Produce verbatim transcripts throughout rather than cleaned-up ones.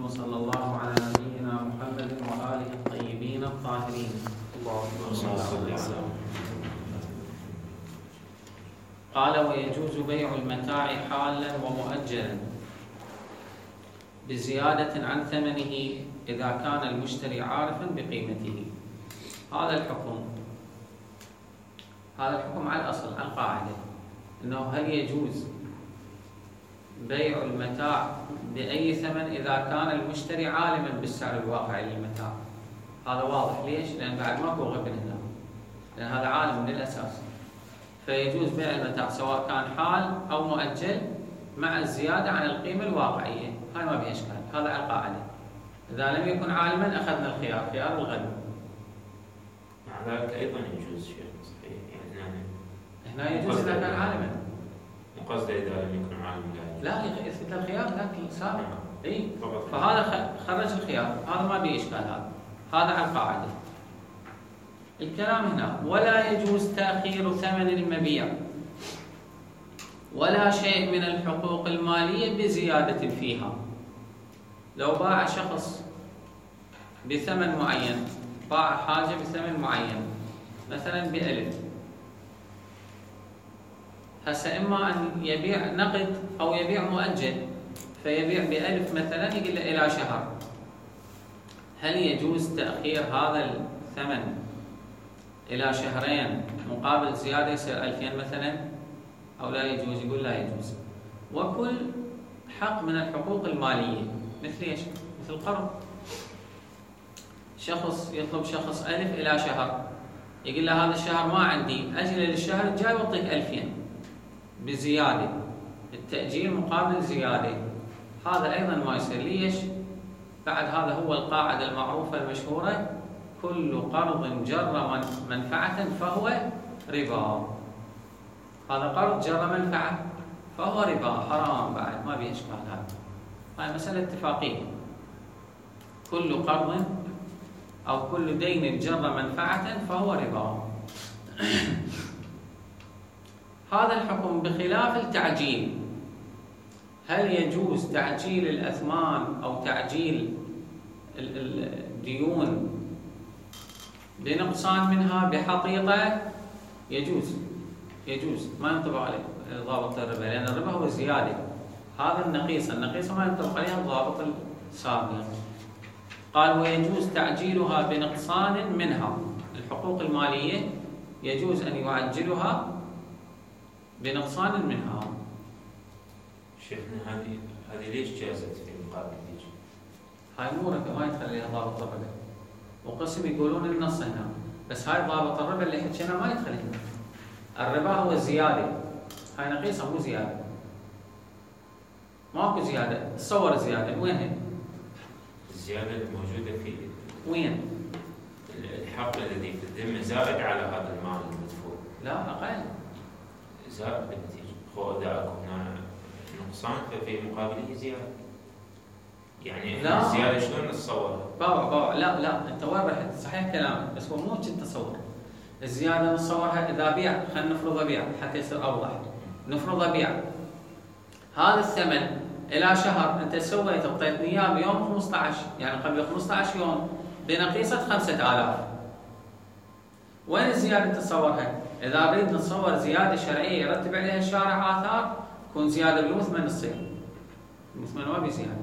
العالمين، وصلى الله على نبينا محمد وآله الطيبين الطاهرين. اللهم صل على وسلم. قال: ويجوز بيع المتاع حالا ومؤجلا بزيادة عن ثمنه إذا كان المشتري عارفا بقيمته. هذا الحكم هذا الحكم على الأصل، على القاعدة، أنه هل يجوز بيع المتاع بأي ثمن إذا كان المشتري عالما بالسعر الواقعي للمتاع. هذا واضح. ليش؟ لأن بعد ماكو غبن هنا، لأن هذا عالم من الأساس. فيجوز بيع المتاع سواء كان حال أو مؤجل مع الزيادة عن القيمة الواقعية. هاي ما بها إشكال، هذا على القاعدة. إذا لم يكن عالما أخذنا الخيار، خيار الغنم. مع ذلك أيضا يجوز شيء صحيح، يعني هنا يجوز إذا كان عالما. وقصده إذا لم يكن عالما لا لا يثبت الخيار لكن سابق. اي فقط. فهذا خرج الخيار، هذا ما به إشكال. هذا هذا على القاعدة. الكلام هنا: ولا يجوز تأخير ثمن المبيع ولا شيء من الحقوق المالية بزيادة فيها. لو باع شخص بثمن معين، باع حاجة بثمن معين مثلا بألف، هسه إما أن يبيع نقد أو يبيع مؤجل. فيبيع بألف مثلا، يقول له إلى شهر. هل يجوز تأخير هذا الثمن إلى شهرين مقابل زيادة يصير ألفين مثلا، أو لا يجوز؟ يقول لا يجوز. وكل حق من الحقوق المالية، مثل ايش؟ مثل القرض. شخص يطلب شخص ألف إلى شهر، يقول له هذا الشهر ما عندي، أجل للشهر الجاي وأعطيك ألفين بزيادة، التأجيل مقابل زيادة. هذا أيضا ما يصير. ليش؟ بعد هذا هو القاعدة المعروفة المشهورة: كل قرض جر منفعة فهو ربا. هذا قرض جر منفعة فهو ربا، حرام، بعد ما بيه إشكال. هذا هاي مسألة اتفاقية. كل قرض أو كل دين جر منفعة فهو ربا. هذا الحكم بخلاف التعجيل. هل يجوز تعجيل الأثمان أو تعجيل الديون بنقصان منها بحقيقة؟ يجوز يجوز ما ينطبق عليه ضابط الربا، لأن الربا هو الزيادة. هذا النقيصة النقيصة ما ينطبق عليها الضابط السابق. قال: ويجوز تعجيلها بنقصان منها. الحقوق المالية يجوز أن يعجلها بنقصان منها. شيخنا هذه هذه ليش جازت في مقابل ليش؟ هاي مو ربا، ما يدخل عليها ضابط الربا. وقسم يقولون النص هنا، بس هاي ضابط الربا اللي حكينا ما يدخل هنا. الربا هو الزيادة، هاي نقيصة مو زيادة. ماكو زيادة. تصور الزيادة وين هي؟ الزيادة الموجودة في وين؟ الحق الذي في الذمة زائد على هذا المال المدفوع. لا، أقل. زائد بالنتيجة. هو إذا أكو هنا نقصان ففي مقابله زيادة. يعني لا. الزيادة شلون نتصورها؟ باوع باوع لا لا أنت وين رحت؟ صحيح كلامك، بس هو مو التصور. الزيادة نتصورها إذا بيع، خلينا نفرض بيع حتى يصير أوضح. نفرض بيع هذا الثمن إلى شهر، أنت سويت أعطيتني إياه بيوم خمسة عشر، يعني قبل خمسة عشر يوم، بنقيصة خمسة آلاف. وين الزيادة نتصورها؟ إذا نريد نتصور زيادة شرعية يرتب عليها الشارع آثار، تكون زيادة بالمثمن تصير. المثمن ما بزيادة.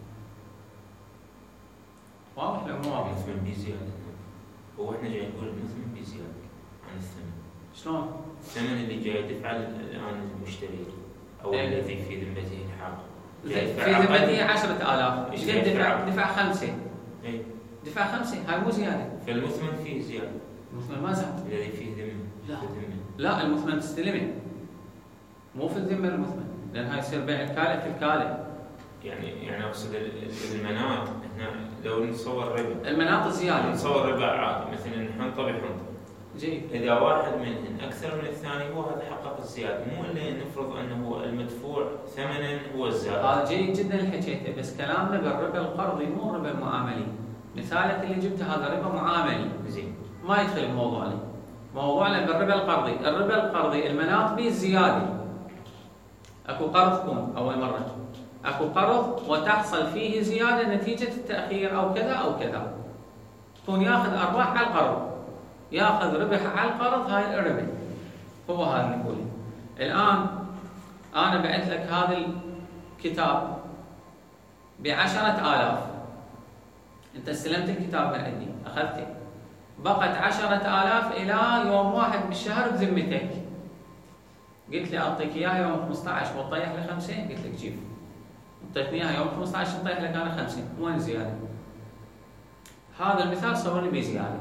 واضح لو مو واضح؟ المثمن بزيادة. هو احنا جاي نقول المثمن بزيادة عن الثمن. شلون؟ الثمن اللي جاي يدفع الآن المشتري أو إيه. الذي في ذمته الحق. في ذمته عشرة آلاف، ايش قد دفع؟ دفع خمسة. اي دفع خمسة، هاي مو زيادة. فالمثمن فيه زيادة. المثمن ما زاد. الذي فيه ذمة. لا. في الذمة. لا، المثمن تستلمه. مو في الذمة المثمن، لأن هاي يصير بيع الكالئ في الكالئ. يعني يعني أقصد المناط، احنا لو نتصور ربا. المناط زيادة. نتصور ربا عادي، مثلا حنطة بحنطة. جيد. إذا واحد منهن أكثر من الثاني هو هذا حقق الزيادة، مو إلا نفرض أنه هو المدفوع ثمنا هو الزائد. هذا جيد جدا اللي حكيته، بس كلامنا بالربا القرضي مو ربا المعاملي. مثالك اللي جبته هذا ربا معاملي. زين. ما يدخل الموضوع لي. موضوعنا بالربا القرضي، الربا القرضي المناط به الزيادة. اكو قرض كون أول مرة، اكو قرض وتحصل فيه زياده نتيجه التاخير او كذا او كذا، يكون ياخذ ارباح على القرض، ياخذ ربح على القرض، هاي الربح هو هذا اللي نقوله. الان انا بعت لك هذا الكتاب بعشرة آلاف، انت استلمت الكتاب من عندي اخذته، بقت عشرة آلاف الى يوم واحد بالشهر بذمتك، قلت لي اعطيك اياها يوم خمسة عشر وطيح لي خمسة، قلت لك جيب، اعطيتني اياها يوم خمسة عشر طيح لك انا خمسة، وين زياده؟ هذا المثال صور لي بزياده،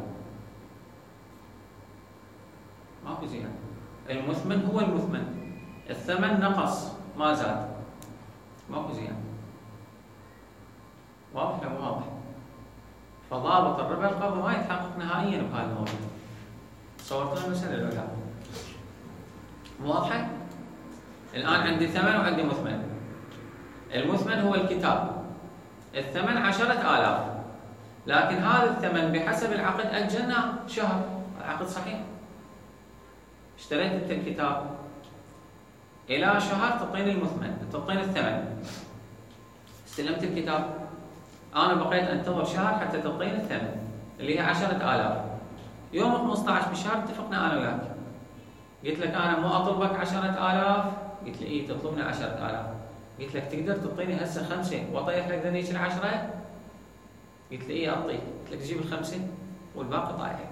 ماكو زياده. المثمن هو المثمن، الثمن نقص ما زاد، ماكو زياده. واضح ولا مو واضح؟ فضابط الربا القرض ما يتحقق نهائيا بهذا الموضوع. صورت المسألة الأولى واضحة؟ الآن عندي ثمن وعندي مثمن. المثمن هو الكتاب، الثمن عشرة آلاف، لكن هذا الثمن بحسب العقد أجلنا شهر، العقد صحيح. اشتريت انت الكتاب إلى شهر تعطيني المثمن، تعطيني الثمن. استلمت الكتاب، أنا بقيت أنتظر شهر حتى تعطيني الثمن اللي هي عشرة آلاف. يوم خمسة عشر بالشهر اتفقنا أنا وياك، قلت لك أنا مو أطلبك عشرة آلاف، قلت لي إيه تطلبني عشرة آلاف، قلت لك تقدر تعطيني هسه خمسة وأطيح لك ذنيك العشرة؟ قلت لي إيه أعطيك، قلت لك جيب الخمسة والباقي طايحك.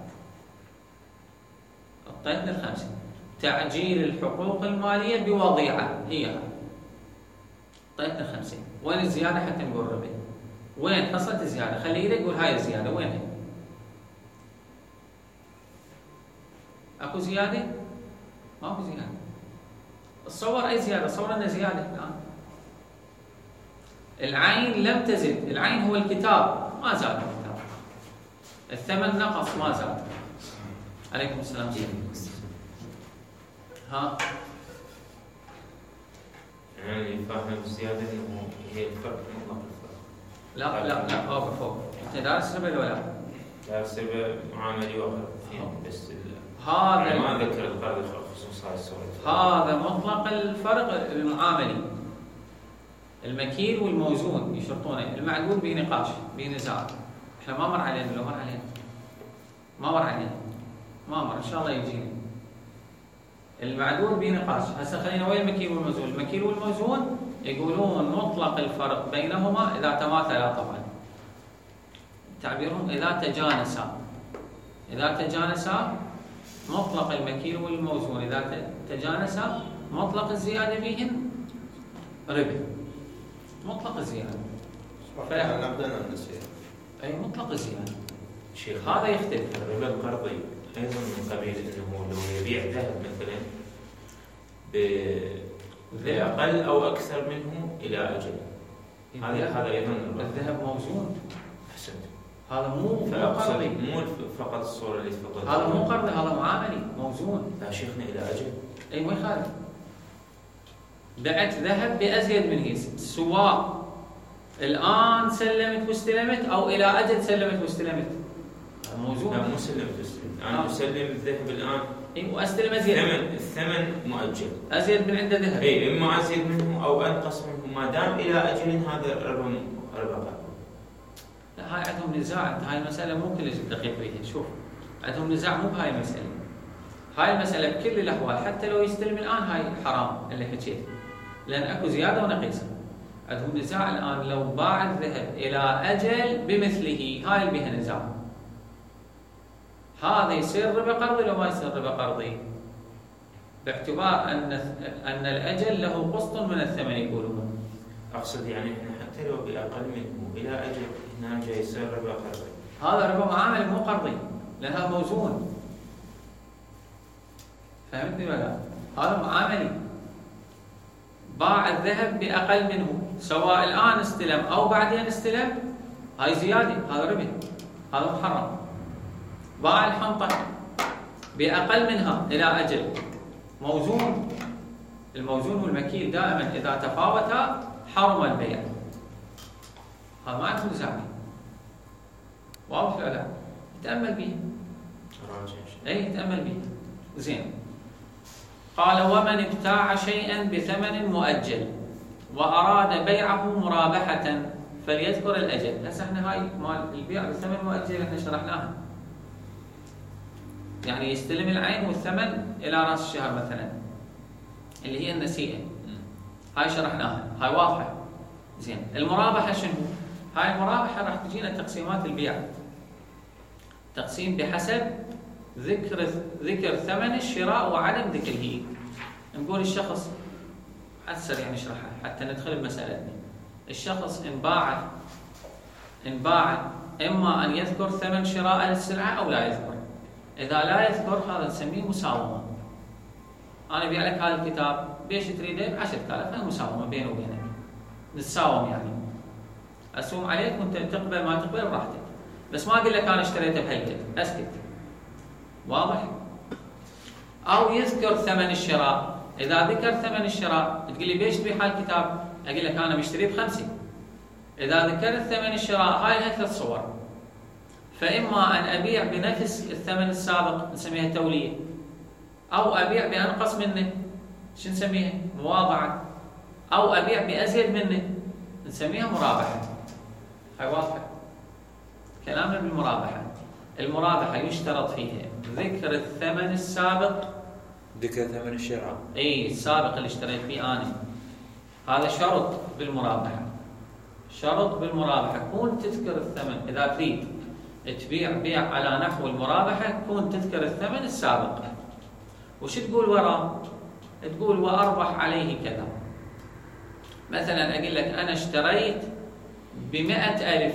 أعطيتني الخمسة. تعجيل الحقوق المالية بوضيعة هي، أعطيتني الخمسة، وين الزيادة حتى نقول ربح؟ وين حصلت الزيادة؟ خلي ايدك قول هاي الزيادة وين هي؟ اكو زيادة؟ ماكو زيادة. تصور اي زيادة، تصور انها زيادة الان. العين لم تزد، العين هو الكتاب، ما زاد الكتاب. الثمن نقص ما زاد. عليكم السلام. ها؟ يعني فاهم الزيادة انه هي الفرق مطلق الفرق. لا لا لا فوق فوق. انت دارس ربا ولا لا؟ دارس ربا معاملي واخر بس هذا ما ذكر القرض خصوص هاي الصورة. هذا مطلق الفرق المعاملي. المكيل والموزون يشرطونه، المعقول بنقاش بنزاع. احنا ما مر علينا لو مر علينا. ما مر علينا. ما مر ان شاء الله يجينا. المعقول بنقاش، هسه خلينا وين المكيل والموزون؟ المكيل والموزون يقولون مطلق الفرق بينهما اذا تماثلا طبعا. تعبيرهم اذا تجانسا. اذا تجانسا مطلق المكيل والموزون، اذا تجانسا مطلق الزياده بهن ربا. مطلق الزياده. فاحنا نبدا ننسى. اي مطلق الزياده. شيخ هذا يختلف. الربا القرضي ايضا من قبيل انه لو يبيع ذهب مثلا باقل او اكثر منه الى اجل. هذا هذا ايضا الذهب موزون. احسنت. هذا مو قرضي، مو فقط الصوره اللي تفضلت. هذا مو قرضي، هذا معاملي موزون. لا شيخنا الى اجل. اي ما يخالف. بعت ذهب بازيد من هي، سواء الان سلمت واستلمت او الى اجل سلمت واستلمت. موزون. لا مو سلمت واستلمت، انا اسلم الذهب الان. اي واستلم ازيد. الثمن الثمن مؤجل. ازيد من عنده ذهب. اي اما ازيد منه او انقص منه، ما دام الى اجل هذا ربا ربا قرض. لا هاي عندهم نزاع، هاي المساله مو كلش دقيق بيها. شوف عندهم نزاع مو بهاي المساله. هاي المساله بكل الاحوال حتى لو يستلم الان هاي حرام اللي حكيت، لان اكو زياده ونقيصه. عندهم نزاع الان لو باع الذهب الى اجل بمثله، هاي اللي بها نزاع. هذا يصير ربا قرضي لو ما يصير ربا قرضي؟ باعتبار ان ان الاجل له قسط من الثمن يقولون. اقصد يعني احنا حتى لو باقل منه الى اجل هنا جاي يصير ربا قرضي. هذا ربا معامل مو قرضي، لان هذا موزون. فهمتني ولا؟ هذا معاملي. باع الذهب باقل منه، سواء الان استلم او بعدين استلم، هاي زياده، هذا ربا، هذا محرم. باع الحنطه باقل منها الى اجل، موزون. الموزون والمكيل دائما اذا تفاوتا حرم البيع. هذا ما عندهم نزاع. واضح ولا لا؟ تامل به. اي تامل به. زين. قال ومن ابتاع شيئا بثمن مؤجل، وأراد بيعه مرابحة فليذكر الأجل. هسه احنا هاي مال البيع بالثمن مؤجل احنا شرحناها، يعني يستلم العين والثمن إلى رأس الشهر مثلا اللي هي النسيئة، هاي شرحناها، هاي واضحة. زين، المرابحة شنو؟ هاي المرابحة راح تجينا تقسيمات البيع، تقسيم بحسب ذكر ذكر ثمن الشراء وعدم ذكره. نقول الشخص على السريع نشرحها حتى ندخل بمسألتنا. الشخص إن باع إن باع إما أن يذكر ثمن شراء السلعة أو لا يذكر. إذا لا يذكر هذا نسميه مساومة. أنا أبيع لك هذا الكتاب، بيش تريده بعشرة آلاف، هاي مساومة بيني وبينك، نتساوم يعني، أسوم عليك وأنت تقبل ما تقبل براحتك، بس ما أقول لك أنا اشتريته بهالقد، أسكت. واضح؟ أو يذكر ثمن الشراء. إذا ذكر ثمن الشراء تقول لي بيش تبيع هالكتاب؟ أقول لك أنا مشتريه بخمسة. إذا ذكرت ثمن الشراء هاي لها ثلاث صور، فإما أن أبيع بنفس الثمن السابق نسميها تولية، أو أبيع بأنقص منه شو نسميها؟ مواضعة، أو أبيع بأزيد منه نسميها مرابحة. هاي واضحة؟ كلامنا بالمرابحة. المرابحة يشترط فيها ذكر الثمن السابق، ذكر ثمن الشراء، اي السابق اللي اشتريت فيه أنا، هذا شرط بالمرابحة. شرط بالمرابحة كون تذكر الثمن. إذا تريد تبيع بيع على نحو المرابحة كون تذكر الثمن السابق. وش تقول وراه؟ تقول وأربح عليه كذا. مثلا أقول لك أنا اشتريت بمئة ألف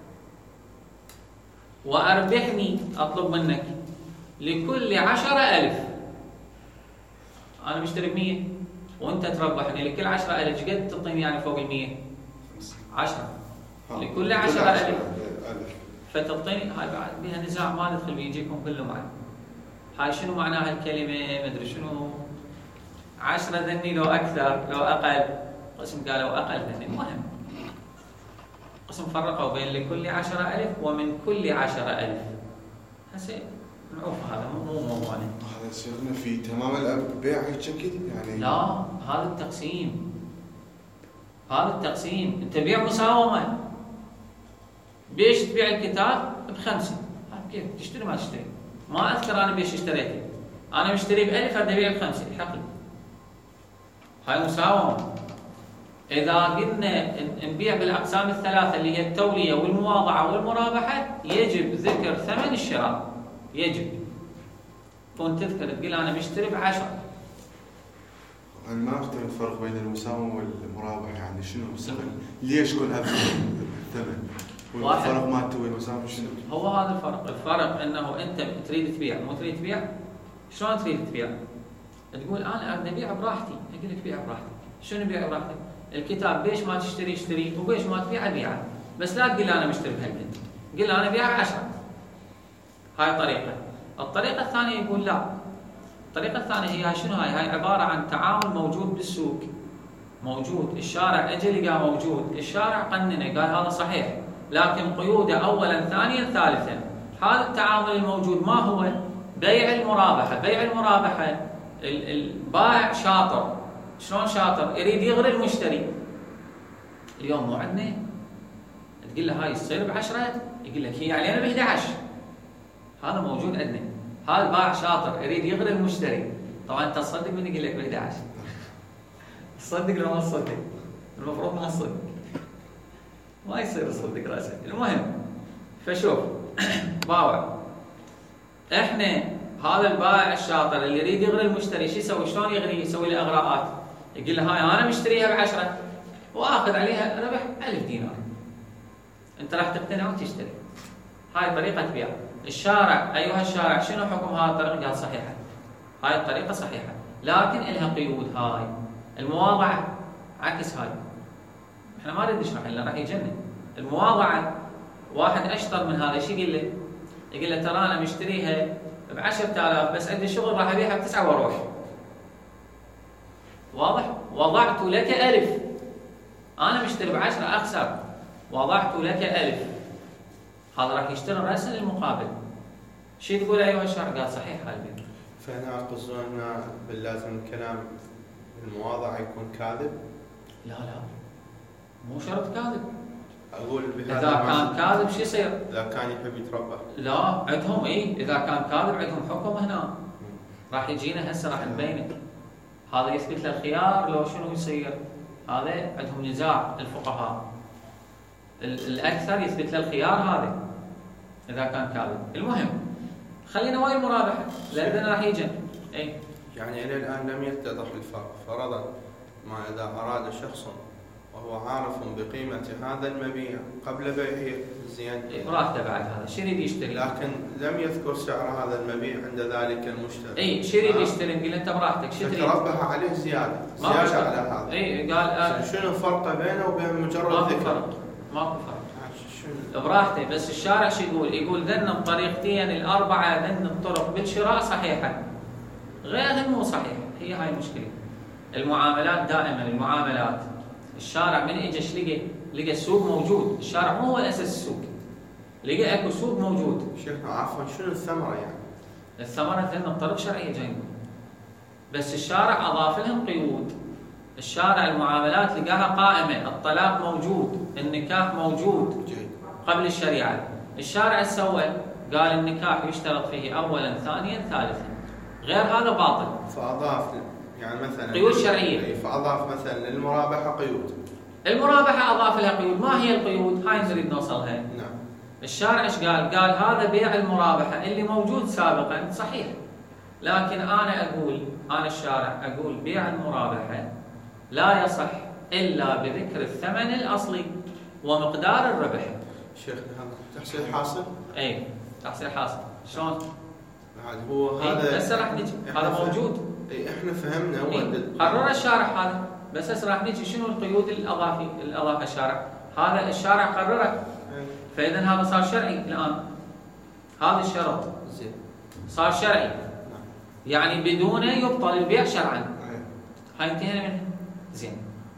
وأربحني، أطلب منك لكل عشرة ألف. أنا مشتري بمية وأنت تربحني لكل عشرة ألف، قد تعطيني يعني فوق المية؟ عشرة لكل عشرة ألف، فتعطيني. هاي بعد بها نزاع ما ندخل بيجيكم كله معي. هاي شنو معناها الكلمة؟ مدري شنو، عشرة ذني لو أكثر لو أقل، قسم قالوا أقل ذني. المهم قسم فرقوا بين لكل عشرة ألف ومن كل عشرة ألف. هسه نعوف هذا مو موضوعنا. هذا سيرنا في تمام البيع هيك يعني. لا، هذا التقسيم، هذا التقسيم. أنت بيع مساومة، بيش تبيع الكتاب بخمسة، كيف تشتري ما تشتري؟ ما أذكر أنا بيش اشتريته، أنا مشتري بألف أبي أبيع بخمسة، الحق لي. هاي مساومة. إذا قلنا نبيع بالأقسام الثلاثة اللي هي التولية والمواضعة والمرابحة، يجب ذكر ثمن الشراء، يجب. كنت تذكر تقول أنا مشتري بعشرة. أنا ما أختلف الفرق بين المساومة والمرابحة، يعني شنو الثمن؟ ليش كل هذا الثمن؟ والفرق ما توي المساومة شنو؟ هو هذا الفرق. الفرق أنه أنت تريد تبيع، مو تريد تبيع. شلون تريد تبيع؟ تقول أنا أريد أبيع براحتي، أقول لك بيع براحتك. شنو بيع براحتك؟ الكتاب بيش ما تشتري اشتري، وبيش ما تبيع ابيعه، بس لا تقول انا مشتري بهالقد، قل انا ابيعه بعشرة. هاي طريقه. الطريقه الثانيه يقول لا، الطريقه الثانيه هي شنو؟ هاي هاي عباره عن تعامل موجود بالسوق، موجود الشارع اجى لقاه موجود، الشارع قننه قال هذا صحيح، لكن قيوده اولا ثانيا ثالثا. هذا التعامل الموجود ما هو؟ بيع المرابحه. بيع المرابحه البائع شاطر. شلون شاطر؟ يريد يغري المشتري. اليوم مو عندنا تقول له هاي تصير بعشرة، يقول لك هي علينا بإحدى عشر. هذا موجود عندنا. هذا البائع شاطر يريد يغري المشتري. طبعا انت تصدق من يقول لك بإحدى عشر؟ تصدق لو ما تصدق؟ المفروض ما تصدق، ما يصير تصدق راسك. المهم فشوف باوع، احنا هذا البائع الشاطر اللي يريد يغري المشتري شو يسوي؟ شلون يغري؟ يسوي له اغراءات. يقول له هاي انا مشتريها بعشرة واخذ عليها ربح ألف دينار، انت راح تقتنع وتشتري. هاي طريقه بيع. الشارع ايها الشارع شنو حكم هذه الطريقه؟ قال صحيحه، هاي الطريقه صحيحه، لكن لها قيود. هاي المواضعه عكس هاي، احنا ما نريد نشرح الا راح يجنن. المواضعه واحد اشطر من هذا شو يقول له؟ يقول له ترى انا مشتريها بعشرة آلاف بس عندي شغل راح ابيعها بتسعة واروح. واضح؟ وضعت لك ألف، أنا مشتري بعشرة أخسر، وضعت لك ألف. هذا راح يشتري رأسا للمقابل. شو تقول أيها الشارع؟ قال صحيح هاي البيع. فهنا قصدنا باللازم الكلام المواضعة يكون كاذب؟ لا لا مو شرط كاذب. اقول اذا كان كاذب شو يصير؟ اذا كان يحب يتربى. لا عندهم اي اذا كان كاذب عندهم حكم هنا راح يجينا هسه راح نبينه. هذا يثبت له الخيار لو شنو يصير. هذا عندهم نزاع الفقهاء. الاكثر يثبت له الخيار هذا اذا كان كاذب. المهم خلينا وين المرابحه لاننا راح يجي اي يعني الى الان لم يتضح الفرق. فرضا ما اذا اراد شخص وهو عارف بقيمه هذا المبيع قبل بيعه زين براحته بعد هذا شو يريد يشتري لكن لم يذكر سعر هذا المبيع عند ذلك المشتري. اي شو يريد يشتري نقول انت براحتك شو تريد؟ تربح عليه زياده زياده على هذا. اي قال آه شنو الفرق بينه وبين مجرد ماكو ذكر؟ فرق ماكو فرق براحته. بس الشارع شو يقول؟ يقول ذن الطريقتين الاربعه ذن الطرق بالشراء صحيحه غيرها مو صحيح. هي هاي المشكله. المعاملات دائما المعاملات الشارع من اجى ايش لقى؟ لقى السوق موجود. الشارع مو هو الاساس السوق. لقى اكو سوق موجود. شيخنا عفوا شنو الثمره يعني؟ الثمره ذن الطرق شرعيه جايين. بس الشارع اضاف لهم قيود. الشارع المعاملات لقاها قائمه، الطلاق موجود، النكاح موجود جيد. قبل الشريعه. الشارع سوى قال النكاح يشترط فيه اولا ثانيا ثالثا. غير هذا باطل. فاضاف يعني مثلا قيود شرعيه. فاضاف مثلا للمرابحه قيود. المرابحه اضاف لها قيود. ما هي القيود؟ هاي نريد نوصلها. نعم. الشارع ايش قال؟ قال هذا بيع المرابحه اللي موجود سابقا صحيح. لكن انا اقول انا الشارع اقول بيع المرابحه لا يصح الا بذكر الثمن الاصلي ومقدار الربح. شيخنا هذا تحصيل حاصل؟ اي تحصيل حاصل. شلون؟ بعد هو هذا هسه راح نجي هذا موجود. اي احنا فهمنا هو إيه؟ قرر الشارع هذا. بس هسه راح نجي شنو القيود الاضافي اللي اضافها الشارع. هذا الشارع قرره. فاذا هذا صار شرعي الان. هذا الشرط زين صار شرعي. يعني بدونه يبطل البيع شرعا. هاي انتهينا منه. زين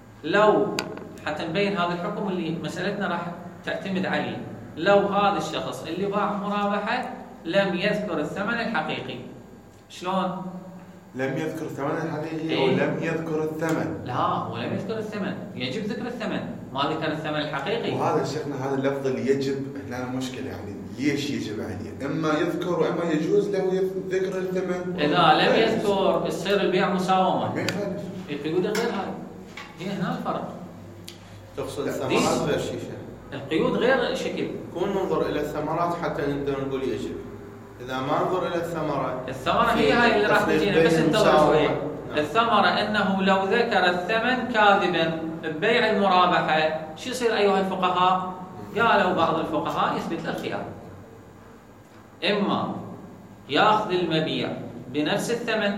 لو حتى نبين هذا الحكم اللي مسألتنا راح تعتمد عليه. لو هذا الشخص اللي باع مرابحة لم يذكر الثمن الحقيقي شلون؟ لم يذكر الثمن الحقيقي إيه؟ او لم يذكر الثمن. لا هو لم يذكر الثمن. يجب ذكر الثمن. ما ذكر الثمن الحقيقي. وهذا شيخنا هذا اللفظ اللي يجب هنا مشكلة يعني ليش يجب عليه؟ اما يذكر واما يجوز له ذكر الثمن. اذا لم يذكر يصير البيع مساومة. ما يخالف. القيود غير هاي. هي هنا الفرق. تقصد الثمرات غير شيء. القيود غير شكل. كون ننظر الى الثمرات حتى نقدر نقول يجب. اذا ما ننظر الى الثمره الثمره هي هاي اللي راح تجينا بس انتظر شوي. نعم. الثمره انه لو ذكر الثمن كاذبا ببيع المرابحه شو يصير ايها الفقهاء؟ قالوا بعض الفقهاء يثبت له الخيار. اما ياخذ المبيع بنفس الثمن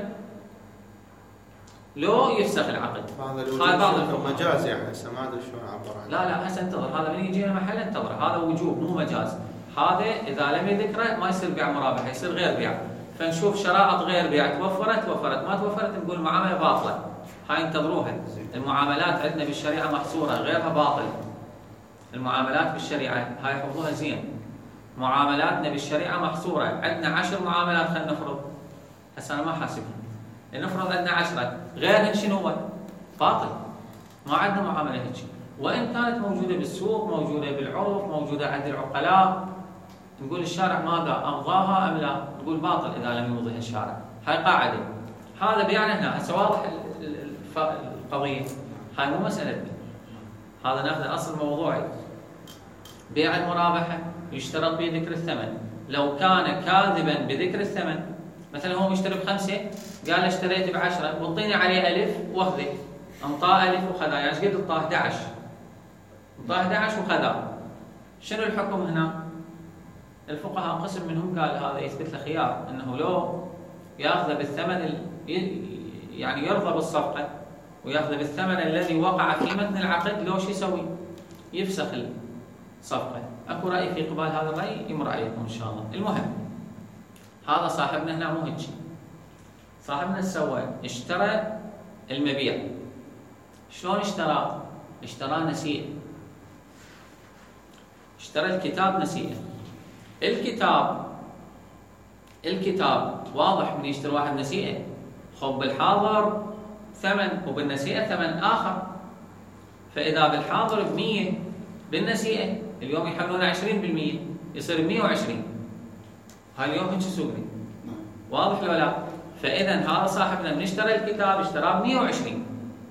لو يفسخ العقد. هذا بعض مجاز يعني هسه ما ادري شلون اعبر عنه. لا لا هسه انتظر هذا من يجينا محل انتظر. هذا وجوب مو مجاز. هذا اذا لم يذكره ما يصير بيع مرابحه يصير غير بيع. فنشوف شرائط غير بيع توفرت توفرت ما توفرت نقول معامله باطله. هاي انتظروها. المعاملات عندنا بالشريعه محصوره غيرها باطل. المعاملات بالشريعه هاي حفظوها زين. معاملاتنا بالشريعه محصوره. عندنا عشر معاملات خلينا نفرض. هسه انا ما حاسبهم. نفرض عندنا عشرة غيرهن شنو هو؟ باطل. ما عندنا معامله هيك. وان كانت موجوده بالسوق موجوده بالعرف موجوده عند العقلاء نقول الشارع ماذا امضاها ام لا؟ نقول باطل اذا لم يمضيها الشارع. هاي قاعده. هذا بيعنا هنا هسه واضح القضيه. هاي مو مسالتنا. هذا ناخذ اصل موضوعي. بيع المرابحه يشترط به ذكر الثمن. لو كان كاذبا بذكر الثمن مثلا هو يشتري بخمسه قال اشتريت بعشره واعطيني عليه الف واخذه. انطاه الف وخذا يعني ايش قد انطاه احد عشر. انطاه احد عشر وخذا. شنو الحكم هنا؟ الفقهاء قسم منهم قال هذا يثبت له خيار انه لو ياخذ بالثمن يعني يرضى بالصفقه وياخذ بالثمن الذي وقع في متن العقد لو شو يسوي؟ يفسخ الصفقه. اكو راي في قبال هذا الراي يمر عليكم ان شاء الله. المهم هذا صاحبنا هنا مو هيك. صاحبنا سوى اشترى المبيع. شلون اشتراه؟ اشتراه نسيئه. اشترى الكتاب نسيئه. الكتاب الكتاب واضح من يشتري واحد نسيئه. خب بالحاضر ثمن وبالنسيئه ثمن اخر. فإذا بالحاضر بمية بالنسيئة اليوم يحملون عشرين بالمية يصير مية وعشرين. هاي اليوم هيك سوقني واضح ولا لا؟ فإذا هذا صاحبنا من اشترى الكتاب اشتراه ب مية وعشرين،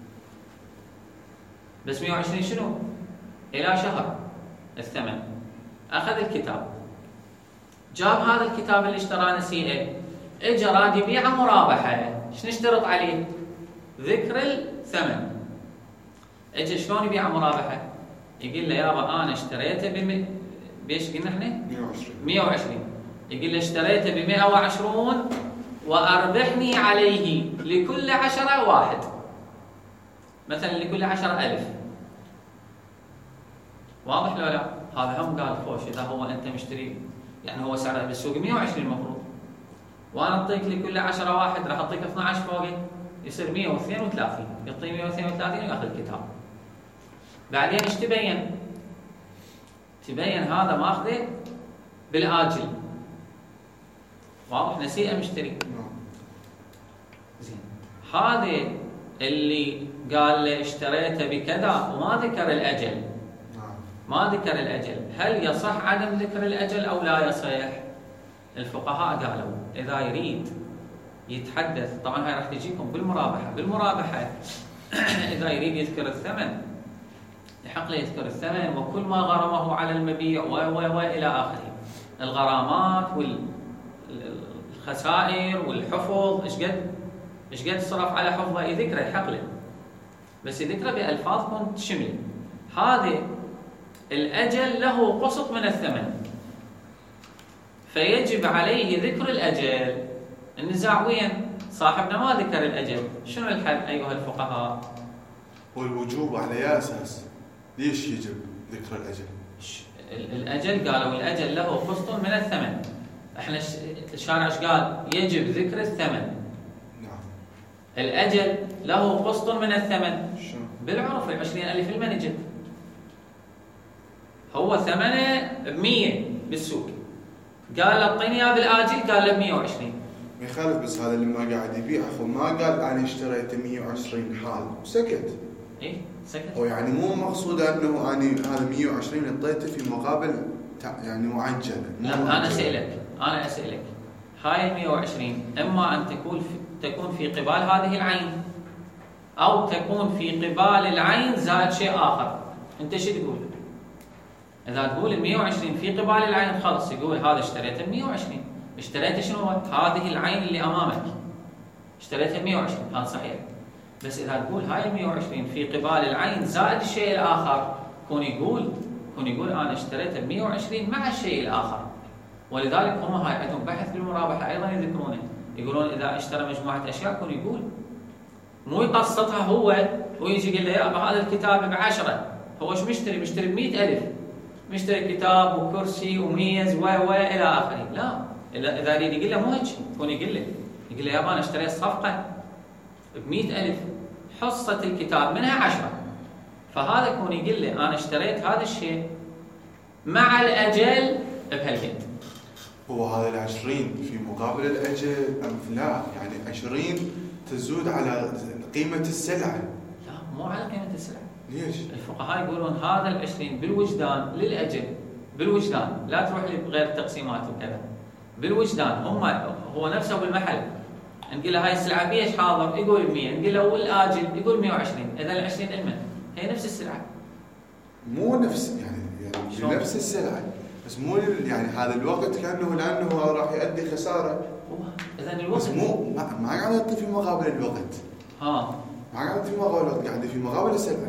بس مية وعشرين شنو؟ إلى شهر الثمن. أخذ الكتاب جاب هذا الكتاب اللي اشتراه نسيئة، اجى راد يبيعه مرابحة، شنو نشترط عليه؟ ذكر الثمن. اجى شلون يبيعه مرابحة؟ يقول له يابا أنا اشتريته بم بيش قلنا احنا؟ مية وعشرين مية وعشرين. يقول له اشتريته ب مية وعشرين وأربحني عليه لكل عشرة واحد، مثلا لكل عشرة ألف. واضح ولا لا؟ هذا هم قال خوش إذا هو أنت مشتري يعني هو سعره بالسوق مية وعشرين المفروض، وأنا أعطيك لكل عشرة واحد راح أعطيك اثني عشر فوقه، يصير مية واثنين وثلاثين، يعطيه مية واثنين وثلاثين ويأخذ الكتاب. بعدين ايش تبين؟ تبين هذا ماخذه بالآجل. واضح؟ نسيئة مشتري. زين هذا اللي قال له اشتريته بكذا وما ذكر الأجل، ما ذكر الأجل، هل يصح عدم ذكر الأجل أو لا يصح؟ الفقهاء قالوا إذا يريد يتحدث، طبعا هاي راح تجيكم بالمرابحة، بالمرابحة إذا يريد يذكر الثمن يحق له يذكر الثمن وكل ما غرمه على المبيع و و وإلى آخره، الغرامات والخسائر والحفظ، إيش قد إيش قد صرف على حفظه يذكره، يحق له، بس يذكره بألفاظ تكون تشمل. هذا الأجل له قسط من الثمن، فيجب عليه ذكر الأجل. النزاع وين؟ صاحبنا ما ذكر الأجل، شنو الحل أيها الفقهاء؟ والوجوب على أي أساس؟ ليش يجب ذكر الأجل؟ الأجل قالوا الأجل له قسط من الثمن، احنا الشارع ايش قال؟ يجب ذكر الثمن. نعم. الأجل له قسط من الثمن. شو؟ بالعرف العشرين ألف المنجد هو ثمنه بمية بالسوق، قال له اعطيني اياه بالآجل، قال له بمية وعشرين. ما يخالف، بس هذا اللي ما قاعد يبيع اخو ما قال انا اشتريته مية وعشرين حال وسكت. ايه سكت. هو يعني مو مقصوده انه انا هذا مية وعشرين اعطيته في مقابل يعني معجله. لا انا اسالك انا اسالك هاي ال مية وعشرين اما ان تكون في تكون في قبال هذه العين او تكون في قبال العين زائد شيء اخر، انت شو تقول؟ اذا تقول ال مية وعشرين في قبال العين خلص يقول هذا اشتريته ب مية وعشرين. اشتريته شنو؟ هذه العين اللي امامك اشتريتها ب مية وعشرين، هذا صحيح. بس اذا تقول هاي ال مية وعشرين في قبال العين زائد الشيء الاخر، كون يقول كون يقول انا اشتريته ب مية وعشرين مع الشيء الاخر. ولذلك هم هاي عندهم بحث بالمرابحه ايضا يذكرونه، يقولون اذا اشترى مجموعه اشياء كون يقول مو يقسطها هو ويجي يقول له يا ابا هذا الكتاب بعشرة، هو ايش مشتري؟ مشتري ب مئة ألف، مشتري كتاب وكرسي وميز و و الى اخره. لا، اذا يريد يقول له مو هيك، كون يقول له يقول له يا ابا انا اشتريت صفقه ب مئة ألف، حصه الكتاب منها عشرة، فهذا كون يقول له انا اشتريت هذا الشيء مع الاجل بهالقد. هو هذا العشرين في مقابل الأجل أم لا؟ يعني عشرين تزود على قيمة السلعة. لا مو على قيمة السلعة. ليش؟ الفقهاء يقولون هذا العشرين بالوجدان للأجل، بالوجدان، لا تروح لي بغير تقسيمات وكذا، بالوجدان. هم هو نفسه بالمحل نقول له هاي السلعة بيش حاضر يقول مية، نقول له والآجل يقول مية وعشرين، إذا العشرين المن هي نفس السلعة. مو نفس يعني يعني نفس السلعة بس مو يعني هذا الوقت كأنه لأنه راح يؤدي خسارة. إذا الوقت بس مو ما, ما قاعد يعطي في مقابل الوقت. ها ما قاعد في مقابل الوقت، قاعد في مقابل السلعة.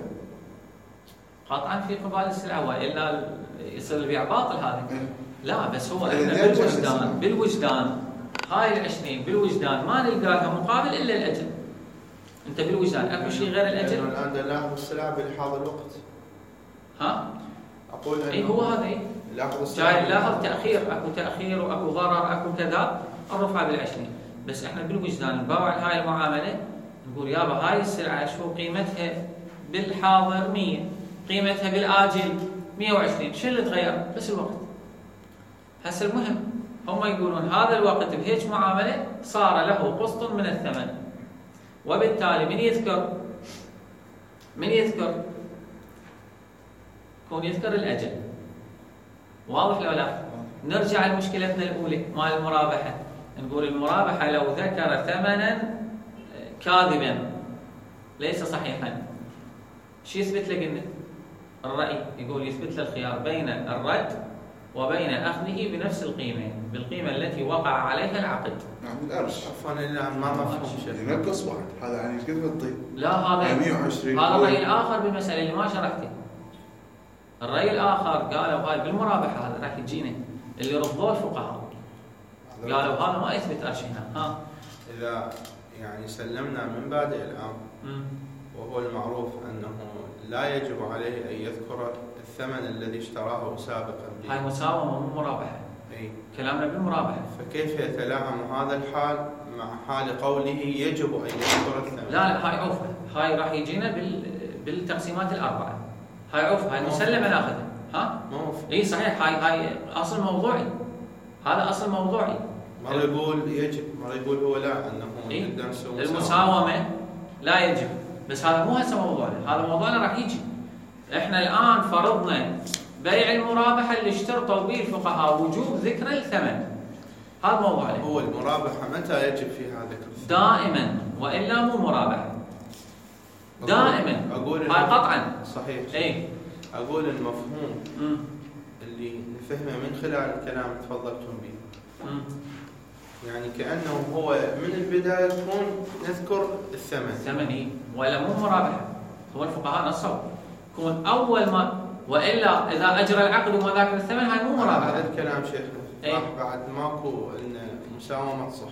قطعا في قبال السلعة، وإلا يصير البيع باطل هذا. إيه؟ لا بس هو احنا بالوجدان بالوجدان هاي العشرين بالوجدان ما نلقى لها مقابل إلا الأجل. أنت بالوجدان أكو شيء غير الأجل؟ الآن نلاحظ السلعة بهذا الوقت. ها؟ أقول إيه هو هذا إيه؟ جاي نلاحظ تأخير، أكو تأخير وأكو ضرر أكو كذا، نرفعها بالعشرين. بس إحنا بالوجدان نباوع هاي المعاملة نقول يابا هاي السلعة شو قيمتها بالحاضر مية، قيمتها بالآجل مية وعشرين، شو اللي تغير؟ بس الوقت. هسه المهم هم يقولون هذا الوقت بهيك معاملة صار له قسط من الثمن، وبالتالي من يذكر من يذكر يكون يذكر الأجل. واضح لو لا؟ نرجع لمشكلتنا الأولى مال المرابحة. نقول المرابحة لو ذكر ثمنا كاذبا ليس صحيحا، شو يثبت له؟ قلنا الرأي يقول يثبت له الخيار بين الرد وبين أخذه بنفس القيمة، بالقيمة التي وقع عليها العقد. يعني القرش. عفوا لا ما مفهوم شيء. ينقص واحد، هذا يعني ايش قد بتطيب؟ لا هذا مئة وعشرين. هذا الرأي الآخر بالمسألة اللي ما شرحته. الرأي الآخر قالوا هاي بالمرابحة، هذا راح يجينا اللي رفضوه الفقهاء قالوا هذا ما يثبت قرش هنا. ها إذا يعني سلمنا من بادئ الأمر وهو المعروف أنه لا يجب عليه أن يذكر الثمن الذي اشتراه سابقا. هاي مساومة مو مرابحة. أي كلامنا بالمرابحة. فكيف يتلائم هذا الحال مع حال قوله يجب أن يذكر الثمن؟ لا لا هاي عوفة، هاي راح يجينا بال بالتقسيمات الأربعة. هاي عوفة، هاي مسلمة ناخذها. ها؟ موفق. اي صحيح، هاي هاي أصل موضوعي. هذا أصل موضوعي. مرة يقول يجب، مرة يقول هو لا، أنه إيه؟ نقدر نسوي المساومة لا يجب، بس هذا مو هسه موضوعنا، هذا موضوعنا راح يجي. احنا الآن فرضنا بيع المرابحة اللي اشترطوا به الفقهاء وجوب ذكر الثمن. هذا موضوعنا. هو المرابحة متى يجب فيها ذكر الثمن؟ دائما، وإلا مو مرابحة. دائما. أقول هاي قطعا. صحيح. اي. أقول المفهوم مم. اللي نفهمه من خلال الكلام اللي تفضلتم به. مم. يعني كأنه هو من البداية يكون نذكر الثمن. الثمن اي، وإلا مو مرابحة. هو الفقهاء نصوا يكون أول ما، وإلا إذا أجرى العقد وما ذاكر الثمن هاي مو مرابحة. هذا الكلام شيخنا إيه؟ راح بعد ماكو إن مساومة تصح.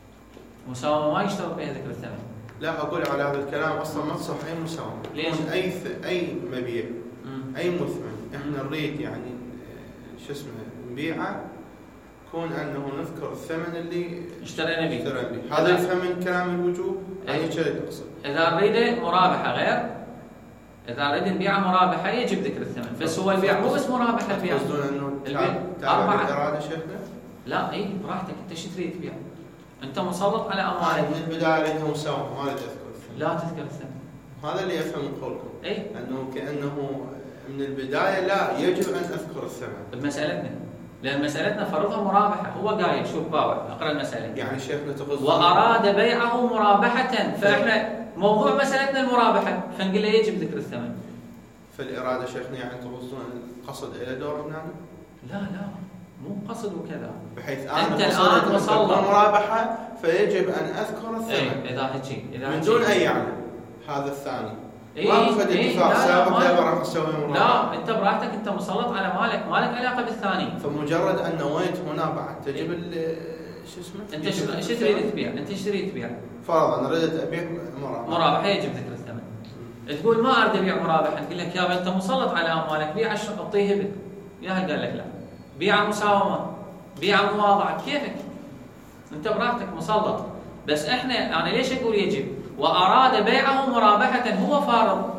مساومة ما يشترط بها ذكر الثمن. لا أقول على هذا الكلام أصلا ما تصح أي مساومة. ليش؟ أي ث... أي مبيع مم. أي مثمن إحنا نريد يعني شو اسمه نبيعه، كون أنه نذكر الثمن اللي اشترينا به. اشترينا به. هذا يفهم من كلام الوجوب. أي. يعني شيء أقصد. إذا نريد مرابحة غير، إذا نريد نبيع مرابحة يجب ذكر الثمن، بس هو البيع مو بس مرابحة البيع. تقصدون أنه البيع تابع أربعة. الإرادة شيخنا؟ لا إي براحتك، أنت شو تريد تبيع؟ أنت مسلط على أنا أموالك. من البداية أريدها مساومة، ما أريد أذكر الثمن. لا تذكر الثمن. هذا اللي أفهم من قولكم. إي. أنه كأنه من البداية لا يجب أن أذكر الثمن. بمسألتنا، لأن مسألتنا فرضها مرابحة. هو قايل شوف باوع اقرأ المسألة. يعني شيخنا تقصد وأراد بيعه مرابحة، فإحنا موضوع مسألتنا المرابحة، فنقول له يجب ذكر الثمن. فالإرادة شيخنا يعني تقصدون القصد إلى دور هنا؟ لا لا مو قصد وكذا. بحيث أنت أنا الآن قصدت وصلت. أن مرابحة فيجب أن أذكر الثمن. إيه إذا هيك إذا من دون أي يعلم هذا الثاني. إيه ما فد إيه اتفاق لا سابق لا لا راح نسوي مرابحة. لا أنت براحتك، أنت مسلط على مالك، مالك علاقة بالثاني. فمجرد أن نويت هنا بعد تجب ال شو اسمه؟ أنت ايش تريد تبيع؟ أنت ايش تريد تبيع؟ فرضا أريد أبيع مرابحة. مرابحة يجب ذكر الثمن. تقول ما أريد أبيع مرابحة، تقول لك يا أنت مسلط على أموالك، بيع أعطيه هبة. يا هل قال لك لا. بيع مساومة، بيع مواضعة، كيفك؟ أنت براحتك مسلط. بس إحنا أنا ليش أقول يجب؟ وأراد بيعه مرابحة، هو فارض.